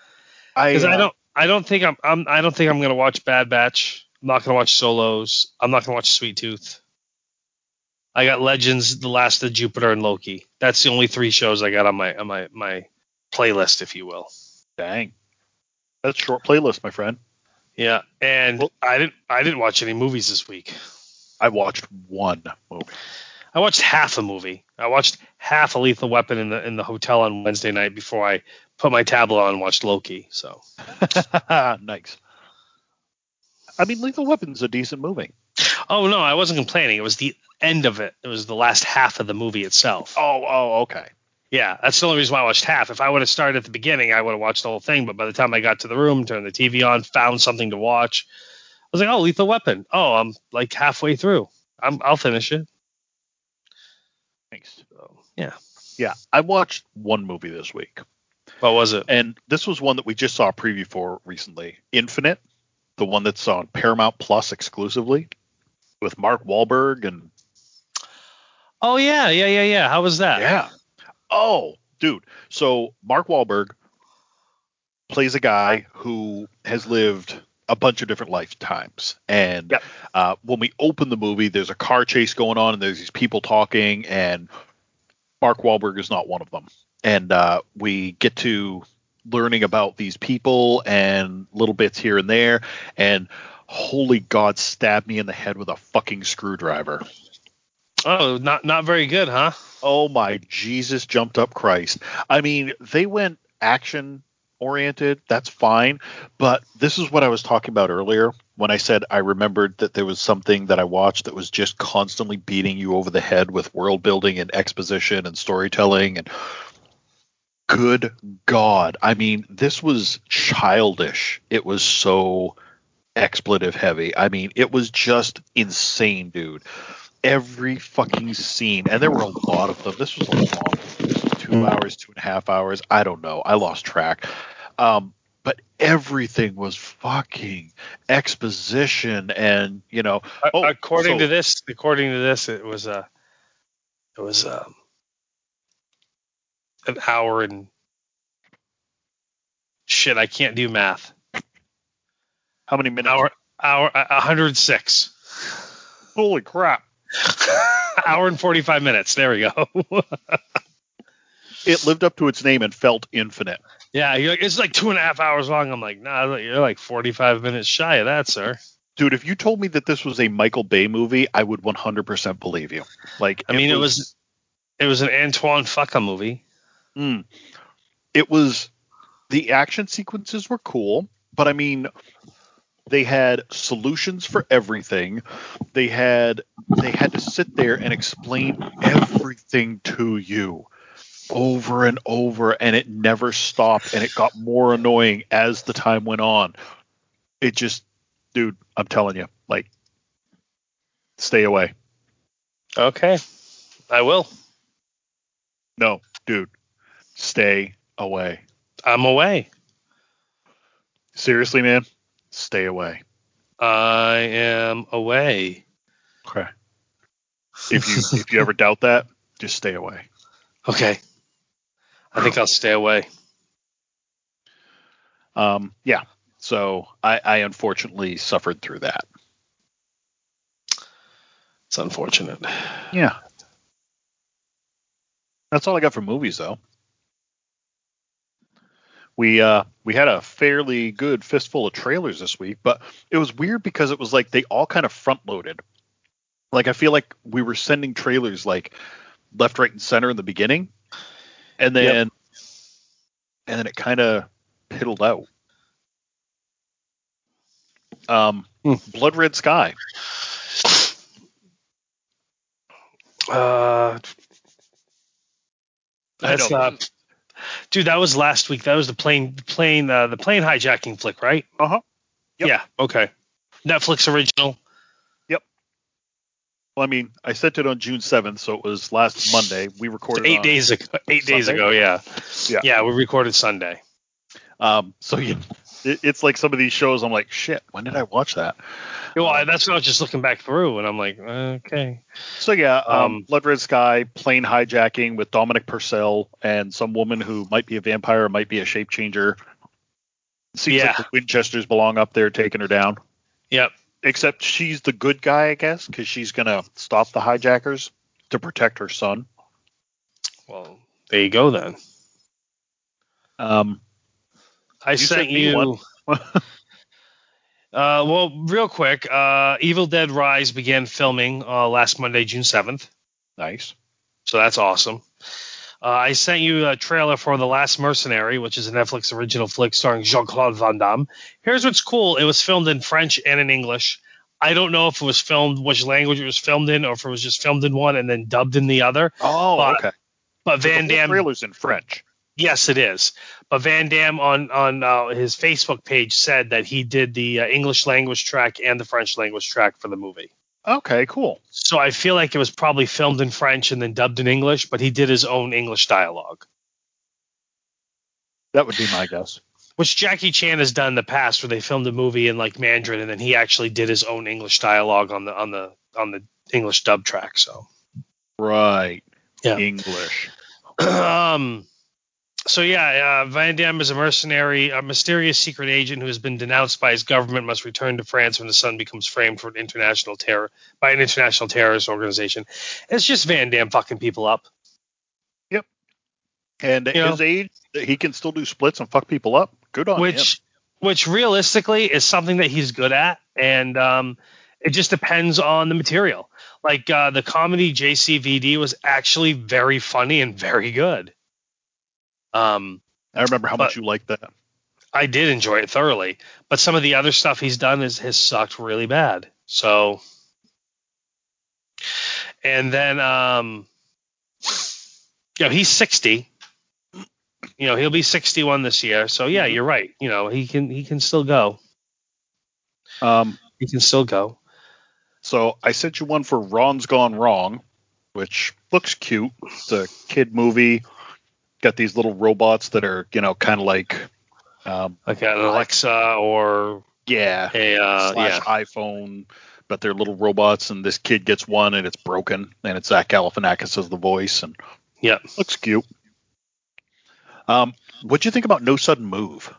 I don't think I'm going to watch Bad Batch. I'm not going to watch Solos. I'm not going to watch Sweet Tooth. I got Legends, The Last of Jupiter, and Loki. That's the only 3 shows I got on my playlist, if you will. Dang, that's a short playlist, my friend. Yeah, and I didn't watch any movies this week. I watched one movie. I watched half a movie. I watched half a Lethal Weapon in the hotel on Wednesday night before I put my tablet on and watched Loki. So nice. I mean, Lethal Weapon's a decent movie. Oh no, I wasn't complaining. It was the end of it. It was the last half of the movie itself. Oh, okay. Yeah, that's the only reason why I watched half. If I would have started at the beginning, I would have watched the whole thing. But by the time I got to the room, turned the TV on, found something to watch, I was like, oh, Lethal Weapon. Oh, I'm like halfway through. I'll finish it. Thanks. Yeah. Yeah, I watched one movie this week. What was it? And this was one that we just saw a preview for recently. Infinite, the one that's on Paramount Plus exclusively, with Mark Wahlberg and. Oh yeah. How was that? Yeah, Oh, dude. So Mark Wahlberg plays a guy who has lived a bunch of different lifetimes. And when we open the movie, there's a car chase going on, and there's these people talking, and Mark Wahlberg is not one of them. And we get to learning about these people and little bits here and there. And holy God, stab me in the head with a fucking screwdriver. Oh, not very good, huh? Oh my Jesus, jumped up Christ. I mean, they went action oriented. That's fine. But this is what I was talking about earlier when I said I remembered that there was something that I watched that was just constantly beating you over the head with world building and exposition and storytelling. And good God. I mean, this was childish. It was so expletive heavy. I mean, it was just insane, dude. Every fucking scene, and there were a lot of them. This was a long 2 hours, 2.5 hours. I don't know. I lost track. But everything was fucking exposition, and according to this, it was an hour and shit. I can't do math. How many minutes? Hour 106. Holy crap. Hour and 45 minutes. There we go. It lived up to its name and felt infinite. Yeah, it's like 2.5 hours long. I'm like, nah, you're like 45 minutes shy of that, sir. Dude, if you told me that this was a Michael Bay movie, I would 100% believe you. Like, it was an Antoine Fuqua movie. It was, the action sequences were cool, but I mean, they had solutions for everything. They had to sit there and explain everything to you over and over, and it never stopped, and it got more annoying as the time went on. It just, dude, I'm telling you, like, stay away. Okay, I will. No, dude, stay away. I'm away. Seriously, man, stay away. I am away. Okay. If you ever doubt that, just stay away. Okay. I think I'll stay away. Yeah. So I unfortunately suffered through that. It's unfortunate. Yeah. That's all I got for movies, though. We had a fairly good fistful of trailers this week, but it was weird because it was like they all kind of front loaded. Like, I feel like we were sending trailers like left, right, and center in the beginning, and then it kind of piddled out. Blood Red Sky. That's dude. That was last week. That was the plane hijacking flick, right? Yep. Yeah. Okay. Netflix original. Yep. Well, I mean, I sent it on June 7th, so it was last Monday. We recorded 8 days ago. 8 days ago. Yeah. Yeah. We recorded Sunday. So yeah, it's like some of these shows. I'm like, shit. When did I watch that? Well, that's what I was just looking back through, and I'm like, okay. So yeah, Blood Red Sky, plane hijacking with Dominic Purcell and some woman who might be a vampire or might be a shape changer. Seems like the Winchesters belong up there taking her down. Yep. Except she's the good guy, I guess, because she's gonna stop the hijackers to protect her son. Well, there you go then. I sent you. Well, real quick, Evil Dead Rise began filming last Monday, June 7th. Nice. So that's awesome. I sent you a trailer for The Last Mercenary, which is a Netflix original flick starring Jean-Claude Van Damme. Here's what's cool. It was filmed in French and in English. I don't know if it was filmed, which language it was filmed in, or if it was just filmed in one and then dubbed in the other. Oh, okay. But Van Damme... The trailer's in French. Yes, it is. But Van Damme on his Facebook page said that he did the English language track and the French language track for the movie. Okay, cool. So I feel like it was probably filmed in French and then dubbed in English, but he did his own English dialogue. That would be my guess. Which Jackie Chan has done in the past, where they filmed a movie in like Mandarin and then he actually did his own English dialogue on the English dub track. So right, yeah. English. So yeah, Van Damme is a mercenary, a mysterious secret agent who has been denounced by his government, must return to France when his son becomes framed for international terror by an international terrorist organization. It's just Van Damme fucking people up. Yep. And at his age, he can still do splits and fuck people up. Good on him. Which realistically is something that he's good at, and it just depends on the material. Like the comedy JCVD was actually very funny and very good. I remember how much you liked that. I did enjoy it thoroughly, but some of the other stuff he's done has sucked really bad. So, and then he's 60. He'll be 61 this year. So yeah, you're right. He can still go. He can still go. So I sent you one for Ron's Gone Wrong, which looks cute. It's a kid movie. Got these little robots that are, kind of like an Alexa or slash iPhone, but they're little robots, and this kid gets one and it's broken, and it's Zach Galifianakis as the voice, and looks cute. What'd you think about No Sudden Move?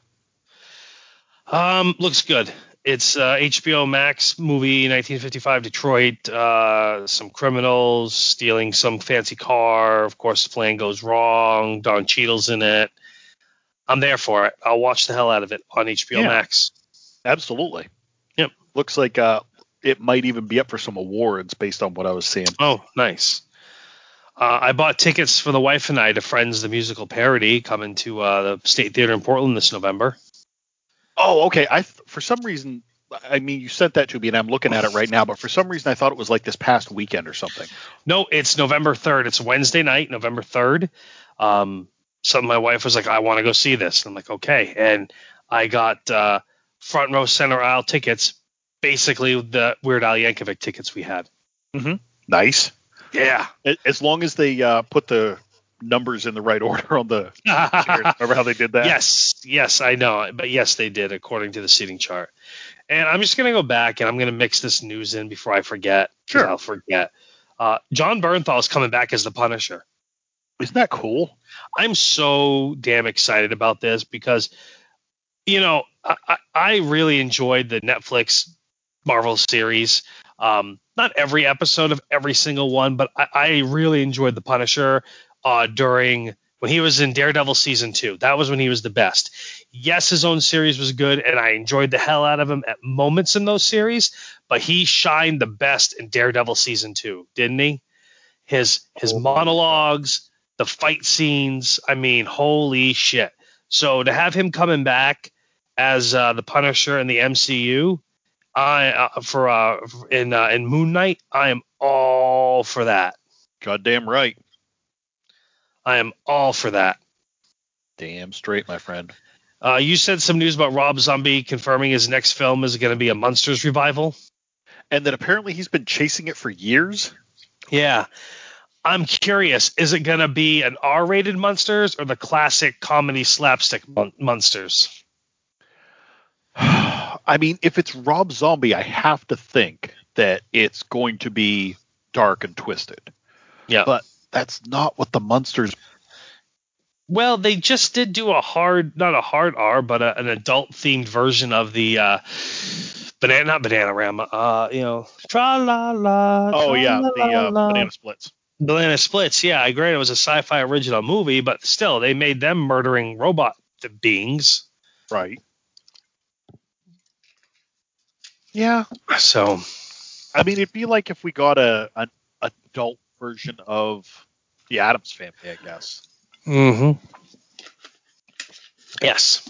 Looks good. It's HBO Max movie, 1955 Detroit. Some criminals stealing some fancy car. Of course, the plan goes wrong. Don Cheadle's in it. I'm there for it. I'll watch the hell out of it on HBO Max. Absolutely. Yep. Looks like it might even be up for some awards based on what I was seeing. Oh, nice. I bought tickets for the wife and I to Friends the Musical Parody coming to the State Theater in Portland this November. Oh, okay. For some reason, you sent that to me, and I'm looking at it right now. But for some reason, I thought it was like this past weekend or something. No, it's November 3rd. It's Wednesday night, November 3rd. So my wife was like, "I want to go see this." I'm like, "Okay," and I got front row, center aisle tickets, basically the Weird Al Yankovic tickets we had. Mm-hmm. Nice. Yeah. As long as they put the numbers in the right order on the chairs. Remember how they did that? Yes, I know. But yes, they did according to the seating chart. And I'm just going to go back and I'm going to mix this news in before I forget. Sure. I'll forget. John Bernthal is coming back as the Punisher. Isn't that cool? I'm so damn excited about this because, I really enjoyed the Netflix Marvel series. Not every episode of every single one, but I really enjoyed the Punisher during when he was in Daredevil season 2. That was when he was the best. Yes, his own series was good, and I enjoyed the hell out of him at moments in those series, but he shined the best in Daredevil season 2, didn't he? His monologues, the fight scenes, holy shit. So to have him coming back as the Punisher in the MCU, in Moon Knight, I am all for that. Goddamn right. I am all for that. Damn straight, my friend. You said some news about Rob Zombie confirming his next film is going to be a Munsters revival. And that apparently he's been chasing it for years. Yeah. I'm curious, is it going to be an R-rated Munsters or the classic comedy slapstick Munsters? If it's Rob Zombie, I have to think that it's going to be dark and twisted. Yeah. But that's not what the Munsters. Well, they just did do not a hard R, but an adult-themed version of the not Bananarama, tra-la-la. Oh, yeah, the Banana Splits. Banana Splits, yeah, I agree. It was a sci-fi original movie, but still, they made them murdering robot beings. Right. Yeah. So, it'd be like if we got an adult version of the Addams Family, I guess. Mm-hmm. Yes.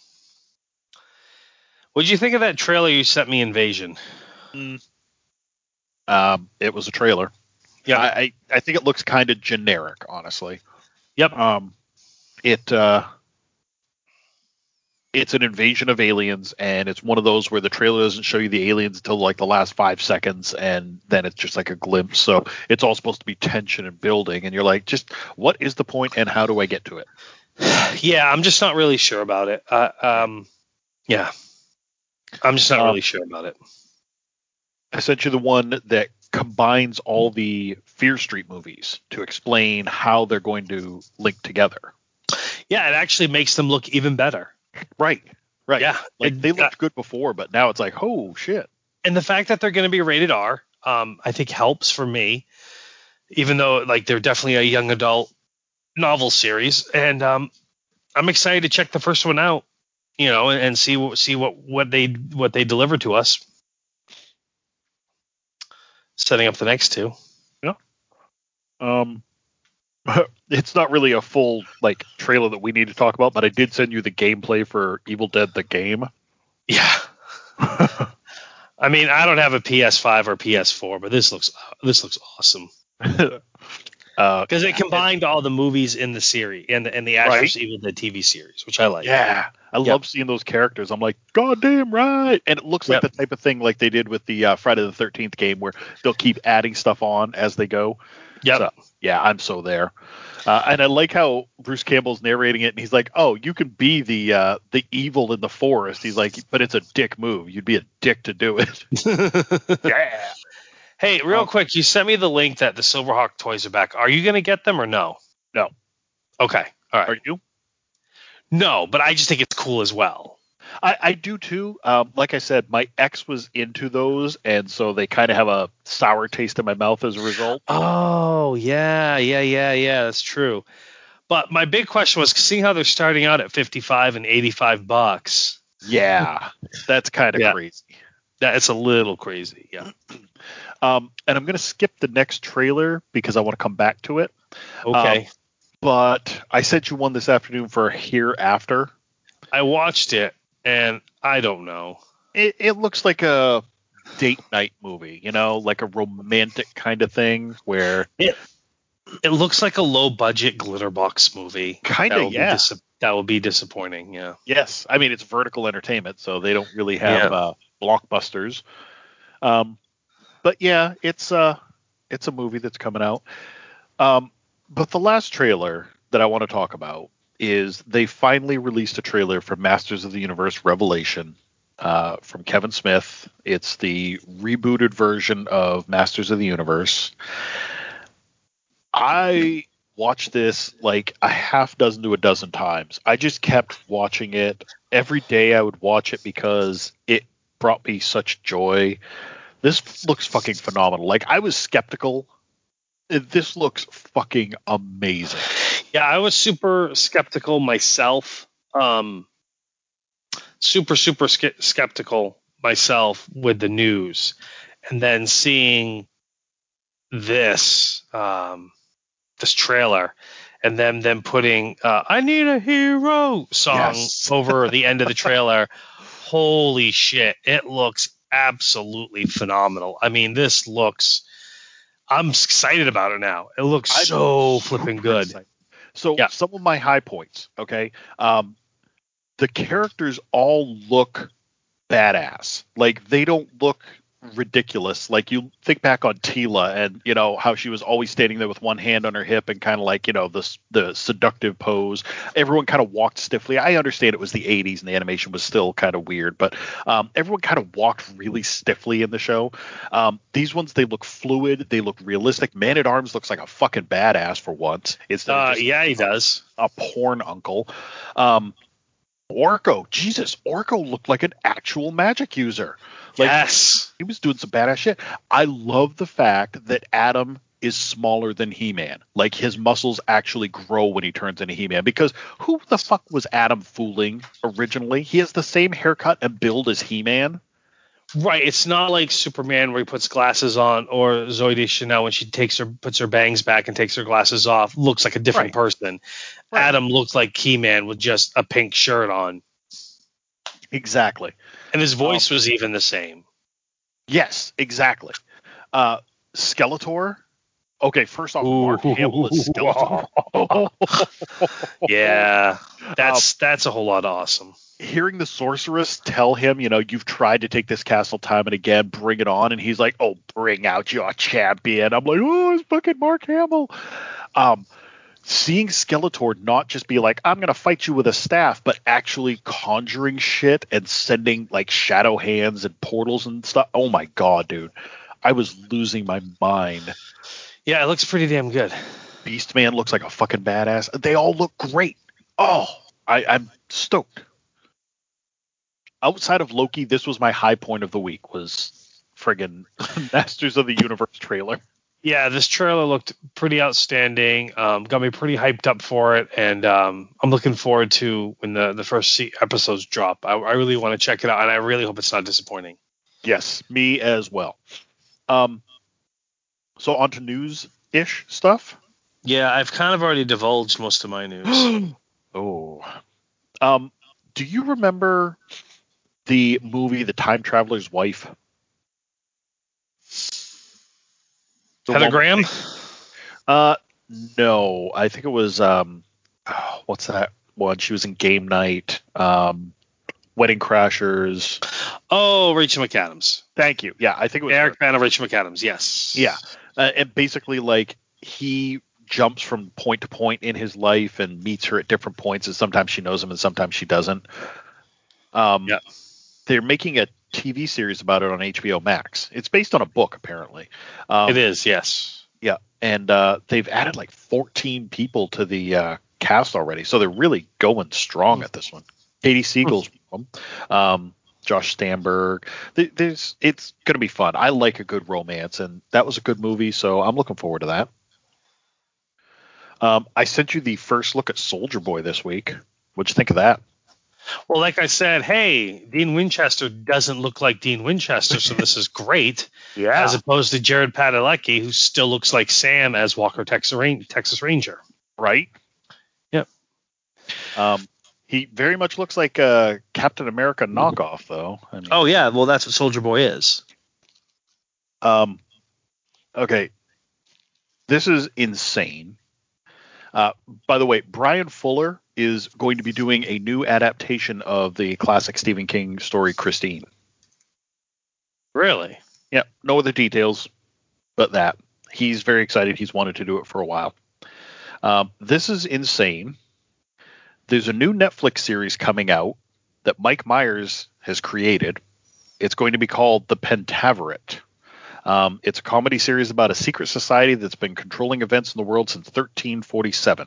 What'd you think of that trailer you sent me, Invasion? It was a trailer. Yeah, I think it looks kind of generic, honestly. Yep. It's an invasion of aliens, and it's one of those where the trailer doesn't show you the aliens until like the last 5 seconds, and then it's just like a glimpse. So it's all supposed to be tension and building, and you're like, just what is the point, and how do I get to it? Yeah, I'm just not really sure about it. Yeah, I'm just not really sure about it. I sent you the one that combines all the Fear Street movies to explain how they're going to link together. Yeah, it actually makes them look even better. Right. Yeah, Like they looked good before, but now it's like, oh shit. And the fact that they're going to be rated R, I think helps for me, even though like they're definitely a young adult novel series, and I'm excited to check the first one out, and see what they deliver to us, setting up the next two. Yeah. It's not really a full like trailer that we need to talk about, but I did send you the gameplay for Evil Dead the game. Yeah. I mean, I don't have a PS5 or PS4, but this looks awesome. Because it combined all the movies in the series and the Ash Evil Dead TV series, which I like. Yeah, I love seeing those characters. I'm like, goddamn right. And it looks like the type of thing like they did with the Friday the 13th game, where they'll keep adding stuff on as they go. Yeah. So, yeah, I'm so there. And I like how Bruce Campbell's narrating it, and he's like, "Oh, you can be the evil in the forest." He's like, "But it's a dick move. You'd be a dick to do it." Yeah. Hey, real quick, you sent me the link that the Silverhawk toys are back. Are you going to get them or no? No. Okay. All right. Are you? No, but I just think it's cool as well. I do too. Like I said, my ex was into those, and so they kind of have a sour taste in my mouth as a result. Oh, yeah. That's true. But my big question was, seeing how they're starting out at $55 and $85. Yeah, that's kind of crazy. That's a little crazy. Yeah. And I'm going to skip the next trailer because I want to come back to it. Okay. But I sent you one this afternoon for Hereafter. I watched it, and I don't know. It looks like a date night movie, like a romantic kind of thing where it looks like a low budget Glitterbox movie. Kind of, yeah. That will be disappointing. Yeah. Yes, I mean it's Vertical Entertainment, so they don't really have blockbusters. But yeah, it's a movie that's coming out. But the last trailer that I want to talk about is they finally released a trailer for Masters of the Universe Revelation from Kevin Smith. It's the rebooted version of Masters of the Universe. I watched this like a half dozen to a dozen times. I just kept watching it. Every day I would watch it because it brought me such joy. This looks fucking phenomenal. Like, I was skeptical. This looks fucking amazing. Yeah, I was super skeptical myself. Super skeptical myself with the news. And then seeing this trailer and them putting I Need a Hero song over the end of the trailer. Holy shit. It looks absolutely phenomenal. I mean, I'm excited about it now. It looks so flipping good. Excited. So some of my high points, okay? The characters all look badass. Like, they don't look ridiculous. Like, you think back on Tila and, how she was always standing there with one hand on her hip and kind of like, the seductive pose. Everyone kind of walked stiffly. I understand it was the 80s and the animation was still kind of weird, but everyone kind of walked really stiffly in the show. These ones, they look fluid. They look realistic. Man-at-Arms looks like a fucking badass for once. He does. A porn uncle. Orko, Jesus, Orko looked like an actual magic user. Like, yes. He was doing some badass shit. I love the fact that Adam is smaller than He-Man. Like, his muscles actually grow when he turns into He-Man. Because who the fuck was Adam fooling originally? He has the same haircut and build as He-Man. Right. It's not like Superman where he puts glasses on, or Zooey Deschanel when she puts her bangs back and takes her glasses off, looks like a different person. Right. Adam looks like He-Man with just a pink shirt on. Exactly. And his voice was even the same. Yes, exactly. Skeletor. Okay, first off, Mark Hamill is Skeletor. Yeah, that's a whole lot awesome. Hearing the sorceress tell him, you've tried to take this castle time and again, bring it on, and he's like, "Oh, bring out your champion." I'm like, "Oh, it's fucking Mark Hamill." Seeing Skeletor not just be like, "I'm gonna fight you with a staff," but actually conjuring shit and sending like shadow hands and portals and stuff. Oh my god, dude, I was losing my mind. Yeah, it looks pretty damn good. Beast Man looks like a fucking badass. They all look great. Oh, I'm stoked. Outside of Loki, this was my high point of the week, was friggin' Masters of the Universe trailer. Yeah, this trailer looked pretty outstanding. Got me pretty hyped up for it, and I'm looking forward to when the first episodes drop. I really want to check it out, and I really hope it's not disappointing. Yes, me as well. So on to news-ish stuff. Yeah, I've kind of already divulged most of my news. Oh. Do you remember the movie The Time Traveler's Wife? Heather Graham? No. I think it was what's that one? She was in Game Night, Wedding Crashers. Oh, Rachel McAdams. Thank you. Yeah, I think it was Eric her. Bana, Rachel McAdams. Yes. Yeah. And basically, like, he jumps from point to point in his life and meets her at different points, and sometimes she knows him and sometimes she doesn't. Yeah. They're making a TV series about it on HBO Max. It's based on a book, apparently. It is, yes. Yeah, and they've added like 14 people to the cast already, so they're really going strong at this one. Katie Siegel's one of them. Josh Stamberg. It's going to be fun. I like a good romance, and that was a good movie, so I'm looking forward to that. I sent you the first look at Soldier Boy this week. What'd you think of that? Well, like I said, hey, Dean Winchester doesn't look like Dean Winchester, so this is great. Yeah. As opposed to Jared Padalecki, who still looks like Sam as Walker Texas Ranger. Right? Yep. He very much looks like a Captain America knockoff, though. I mean, Oh, yeah. Well, that's what Soldier Boy is. Okay. This is insane. By the way, Brian Fuller is going to be doing a new adaptation of the classic Stephen King story, Christine. Really? Yeah, no other details but that. He's very excited. He's wanted to do it for a while. This is insane. There's a new Netflix series coming out that Mike Myers has created. It's going to be called The Pentaverate. It's a comedy series about a secret society that's been controlling events in the world since 1347.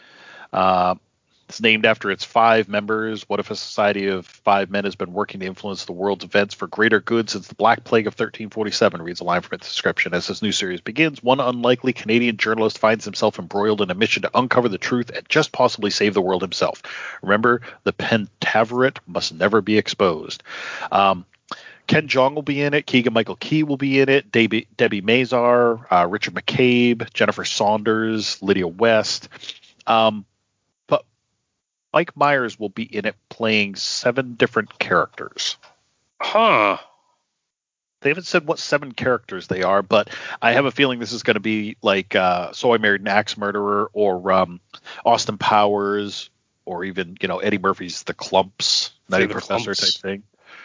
It's named after its 5 members. What if a society of 5 men has been working to influence the world's events for greater good since the Black Plague of 1347, reads a line from its description. As this new series begins, one unlikely Canadian journalist finds himself embroiled in a mission to uncover the truth and just possibly save the world himself. Remember, the Pentaverate must never be exposed. Ken Jeong will be in it. Keegan-Michael Key will be in it. Debbie Mazar, Richard McCabe, Jennifer Saunders, Lydia West. But Mike Myers will be in it playing 7 different characters. Huh. They haven't said what 7 characters they are, but I have a feeling this is going to be like So I Married an Axe Murderer or Austin Powers or even, Eddie Murphy's The Clumps, Nutty Professor type thing.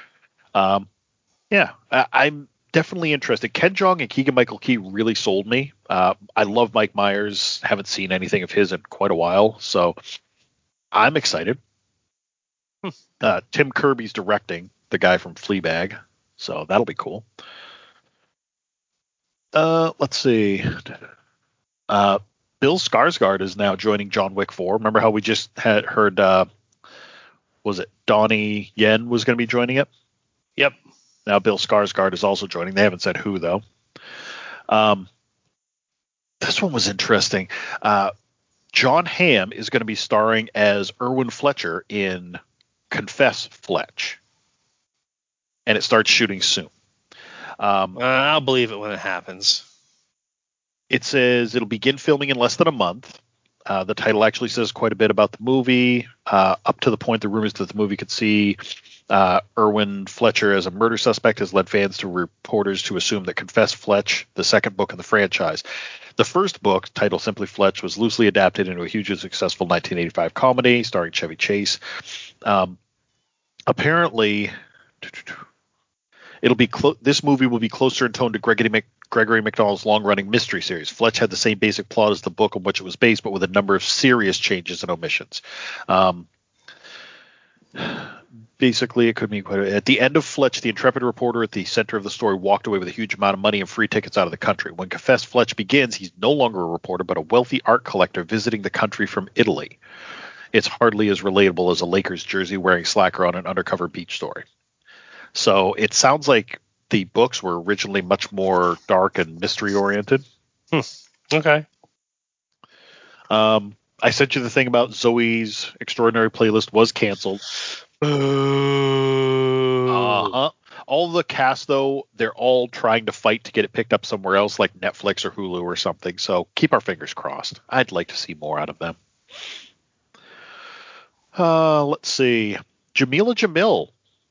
Yeah, I'm definitely interested. Ken Jeong and Keegan-Michael Key really sold me. I love Mike Myers. Haven't seen anything of his in quite a while, so I'm excited. Tim Kirby's directing, the guy from Fleabag, so that'll be cool. Let's see. Bill Skarsgård is now joining John Wick 4. Remember how we just had heard, was it Donnie Yen was going to be joining it? Yep. Now Bill Skarsgård is also joining. They haven't said who, though. This one was interesting. John Hamm is going to be starring as Erwin Fletcher in Confess, Fletch. And it starts shooting soon. I'll believe it when it happens. It says it'll begin filming in less than a month. The title actually says quite a bit about the movie, up to the point the rumors that the movie could see Erwin Fletcher as a murder suspect has led fans to reporters to assume that Confess, Fletch, the second book in the franchise. The first book, titled simply Fletch, was loosely adapted into a hugely successful 1985 comedy starring Chevy Chase. Apparently, this movie will be closer in tone to Gregory McDonald's long-running mystery series. Fletch had the same basic plot as the book on which it was based, but with a number of serious changes and omissions. Basically, it could mean quite at the end of Fletch, the intrepid reporter at the center of the story walked away with a huge amount of money and free tickets out of the country. When Confess Fletch begins, he's no longer a reporter, but a wealthy art collector visiting the country from Italy. It's hardly as relatable as a Lakers jersey wearing slacker on an undercover beach story. So it sounds like the books were originally much more dark and mystery oriented. Okay. I sent you the thing about Zoe's Extraordinary Playlist was canceled. Uh-huh. All the cast, though, they're all trying to fight to get it picked up somewhere else, like Netflix or Hulu or something. So keep our fingers crossed. I'd like to see more out of them. Let's see. Jamila Jamil,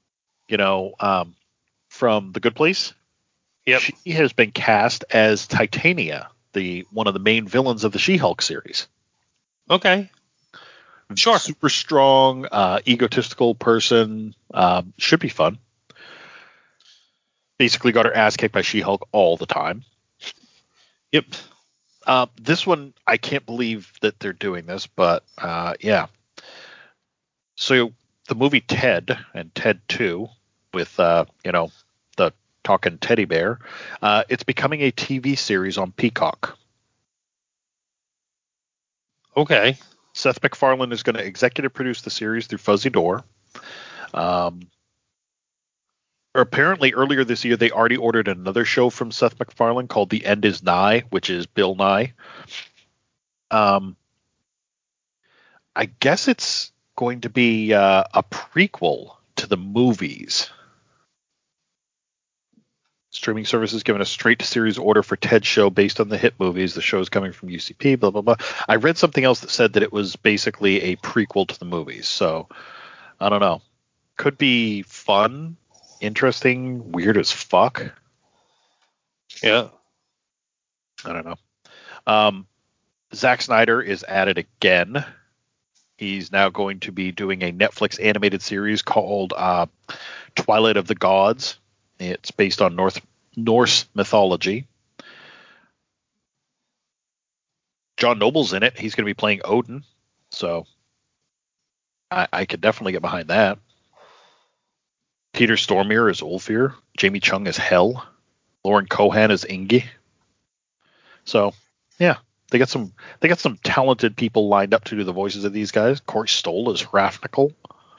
from The Good Place. Yep. She has been cast as Titania, one of the main villains of the She-Hulk series. Okay. Sure. Super strong, egotistical person. Should be fun. Basically got her ass kicked by She-Hulk all the time. Yep. This one, I can't believe that they're doing this, but yeah. So the movie Ted and Ted 2 with, the talking teddy bear, it's becoming a TV series on Peacock. Okay. Seth MacFarlane is going to executive produce the series through Fuzzy Door. Apparently, earlier this year, they already ordered another show from Seth MacFarlane called The End Is Nigh, which is Bill Nye. I guess it's going to be a prequel to the movies. Streaming services given a straight-to-series order for Ted's show based on the hit movies. The show is coming from UCP, blah, blah, blah. I read something else that said that it was basically a prequel to the movies. So, I don't know. Could be fun, interesting, weird as fuck. Yeah. I don't know. Zack Snyder is at it again. He's now going to be doing a Netflix animated series called Twilight of the Gods. It's based on Norse mythology. John Noble's in it. He's going to be playing Odin. So I could definitely get behind that. Peter Stormare is Ulfir. Jamie Chung is Hel. Lauren Cohan is Ingi. So, yeah. They got some talented people lined up to do the voices of these guys. Corey Stoll is Hrafnical.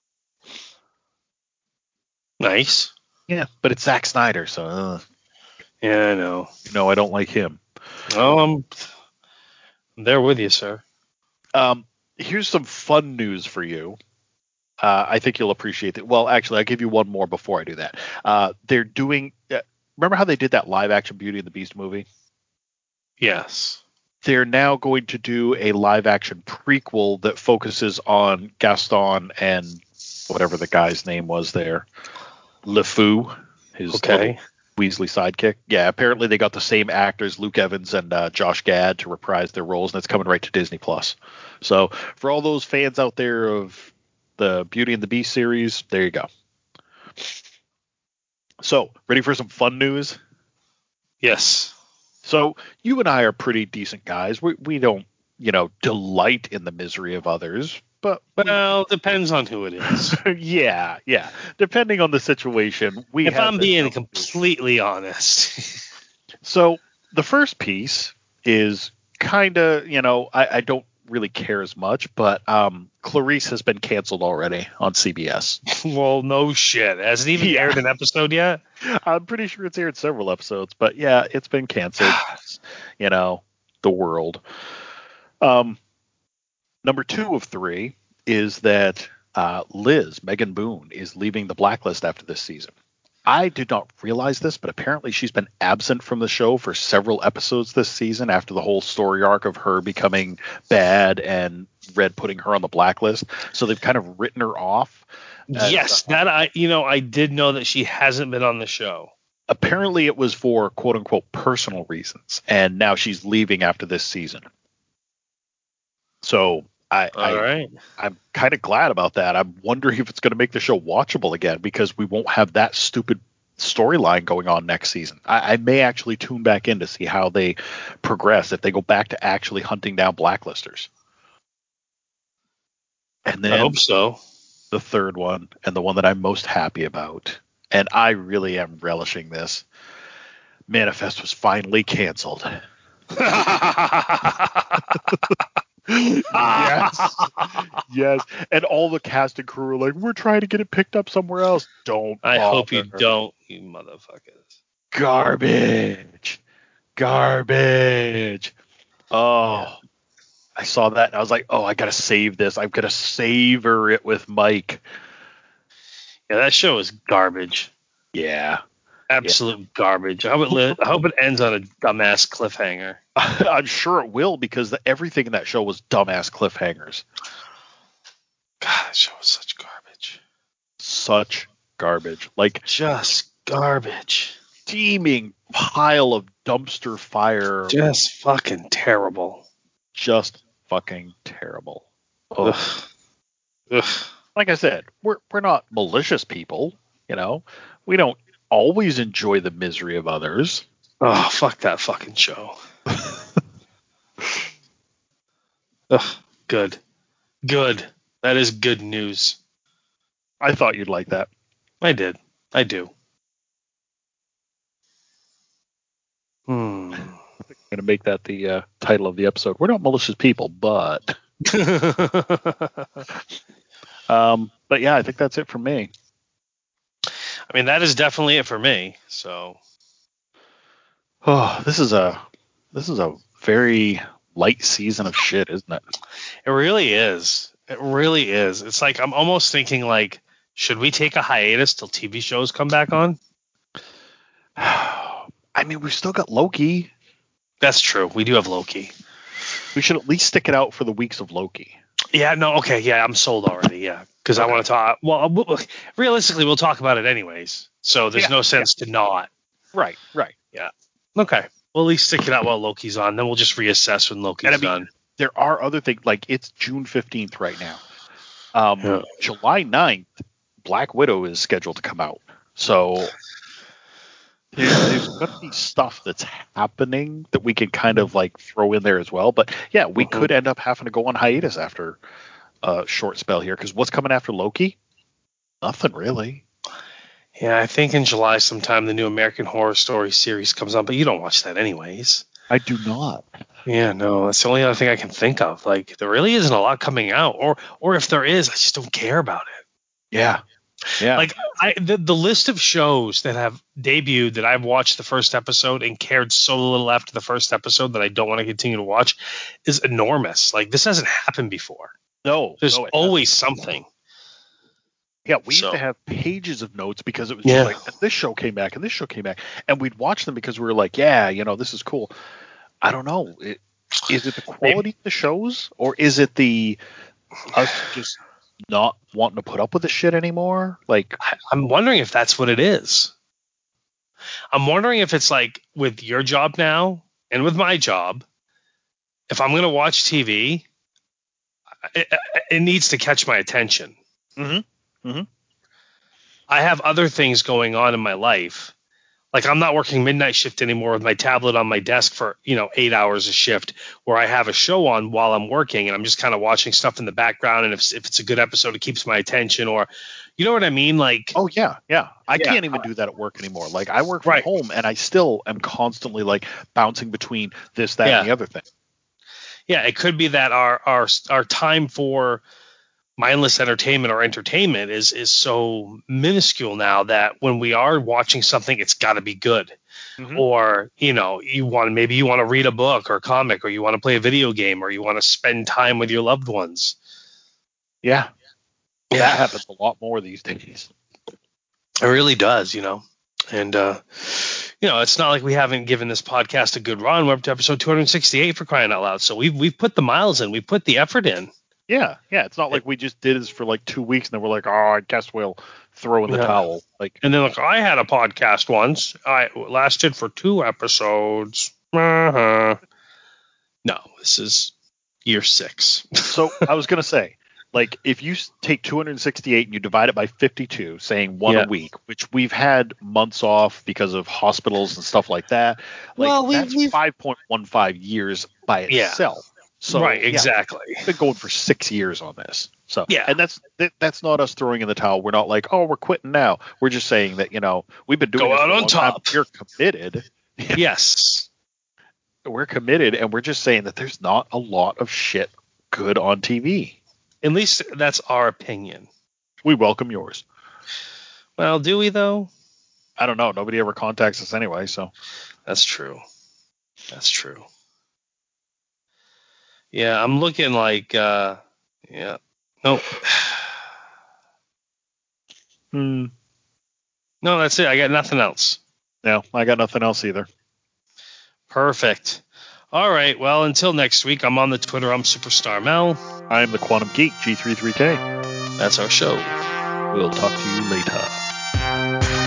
Nice. Yeah, but it's Zack Snyder, so yeah, I know. No, I don't like him. Oh, I'm there with you, sir. Here's some fun news for you. I think you'll appreciate it. Well, actually, I'll give you one more before I do that. They're doing. Remember how they did that live action Beauty and the Beast movie? Yes. They're now going to do a live action prequel that focuses on Gaston and whatever the guy's name was there. LeFou, his little Weasley sidekick. Yeah, apparently they got the same actors, Luke Evans and Josh Gad, to reprise their roles, and it's coming right to Disney Plus. So for all those fans out there of the Beauty and the Beast series, there you go. So, ready for some fun news? Yes. So you and I are pretty decent guys. We don't, delight in the misery of others. But depends on who it is. yeah. Depending on the situation, if I'm being completely honest. So the first piece is kind of, I don't really care as much, but Clarice has been canceled already on CBS. Well, no shit. Has it even aired an episode yet? I'm pretty sure it's aired several episodes, but yeah, it's been canceled. The world. Number 2 of 3 is that Megan Boone, is leaving the Blacklist after this season. I did not realize this, but apparently she's been absent from the show for several episodes this season after the whole story arc of her becoming bad and Red putting her on the blacklist. So they've kind of written her off. Yes, that I did know that she hasn't been on the show. Apparently it was for quote unquote personal reasons, and now she's leaving after this season. So I'm kind of glad about that. I'm wondering if it's going to make the show watchable again, because we won't have that stupid storyline going on next season. I may actually tune back in to see how they progress if they go back to actually hunting down blacklisters. And then I hope so. the third one, and the one that I'm most happy about, and I really am relishing this. Manifest was finally canceled. Yes. Yes. And all the cast and crew were like, we're trying to get it picked up somewhere else. Don't I bother. hope you don't, you motherfuckers. Garbage. Oh, I saw that and I was like, oh, I gotta save this. I'm gonna savor it with Mike. Yeah, that show is garbage. Yeah. Absolute garbage. I hope it ends on a dumbass cliffhanger. I'm sure it will, because everything in that show was dumbass cliffhangers. God, that show was such garbage. Such garbage. Like, Just garbage. steaming pile of dumpster fire. Just fucking terrible. Just fucking terrible. Oh. Ugh. Like I said, we're not malicious people, We don't always enjoy the misery of others. Oh, fuck that fucking show. Ugh, good. Good. That is good news. I thought you'd like that. I did. I do. I'm going to make that the title of the episode. We're not malicious people, but... but yeah, I think that's it for me. I mean, that is definitely it for me. So, this is a very light season of shit, isn't it? it really is. It really is. It's like I'm almost thinking, like, should we take a hiatus till TV shows come back on? I mean, we've still got Loki. That's true. We do have Loki. We should at least stick it out for the weeks of Loki. Yeah. No. Okay. Yeah. I'm sold already. Yeah. Because I want to talk. Well, realistically, we'll talk about it anyways. So there's no sense to not. Right. Yeah. Okay. We'll at least stick it out while Loki's on. Then we'll just reassess when Loki's done. There are other things. Like, it's June 15th right now. July 9th, Black Widow is scheduled to come out. So there's going to be stuff that's happening that we can kind of like throw in there as well. But yeah, we could end up having to go on hiatus after a short spell here, because what's coming after Loki? Nothing really. Yeah, I think in July sometime the new American Horror Story series comes on, but you don't watch that anyways. I do not. Yeah, no, that's the only other thing I can think of. Like, there really isn't a lot coming out, or if there is, I just don't care about it. Yeah. Like, the list of shows that have debuted that I've watched the first episode and cared so little after the first episode that I don't want to continue to watch is enormous. Like, this hasn't happened before. No, there's always something. Yeah, we used to have pages of notes because it was just like, this show came back and this show came back, and we'd watch them because we were like, yeah, this is cool. I don't know. Is it the quality of the shows, or is it us just not wanting to put up with the shit anymore? Like, I'm wondering if that's what it is. I'm wondering if it's like with your job now and with my job, if I'm going to watch TV, it needs to catch my attention. I have other things going on in my life. Like, I'm not working midnight shift anymore with my tablet on my desk for, 8 hours a shift, where I have a show on while I'm working and I'm just kind of watching stuff in the background. And if it's a good episode, it keeps my attention, or, you know what I mean? Like, oh yeah. I can't even do that at work anymore. Like, I work from home and I still am constantly like bouncing between this, that, and the other thing. Yeah. It could be that our time for mindless entertainment or entertainment is so minuscule now that when we are watching something, it's got to be good. Or, you want to read a book or a comic, or you want to play a video game, or you want to spend time with your loved ones. Yeah. That happens a lot more these days. It really does, and, it's not like we haven't given this podcast a good run. We're up to episode 268 for crying out loud. So we've put the miles in, we put the effort in. Yeah. It's not like we just did this for like 2 weeks and then we're like, I guess we'll throw in the towel. Like, and then I had a podcast once. I lasted for 2 episodes. No, this is year 6. So I was gonna say, like, if you take 268 and you divide it by 52, saying one a week, which we've had months off because of hospitals and stuff like that. Like, that's 5.15 years by itself. So, right, yeah, exactly. we've been going for 6 years on this. So, Yeah. and that's not us throwing in the towel. We're not like, oh, we're quitting now. We're just saying that, we've been doing Go this out for a on long top. time. We're committed. Yes. We're committed, and we're just saying that there's not a lot of shit good on TV. At least that's our opinion. We welcome yours. Well, do we though? I don't know. Nobody ever contacts us anyway, so. That's true. That's true. Yeah, I'm looking like, yeah. Nope. No, that's it. I got nothing else. No, I got nothing else either. Perfect. All right. Well, until next week, I'm on the Twitter. I'm Superstar Mel. I am the Quantum Geek, G33K. That's our show. We'll talk to you later.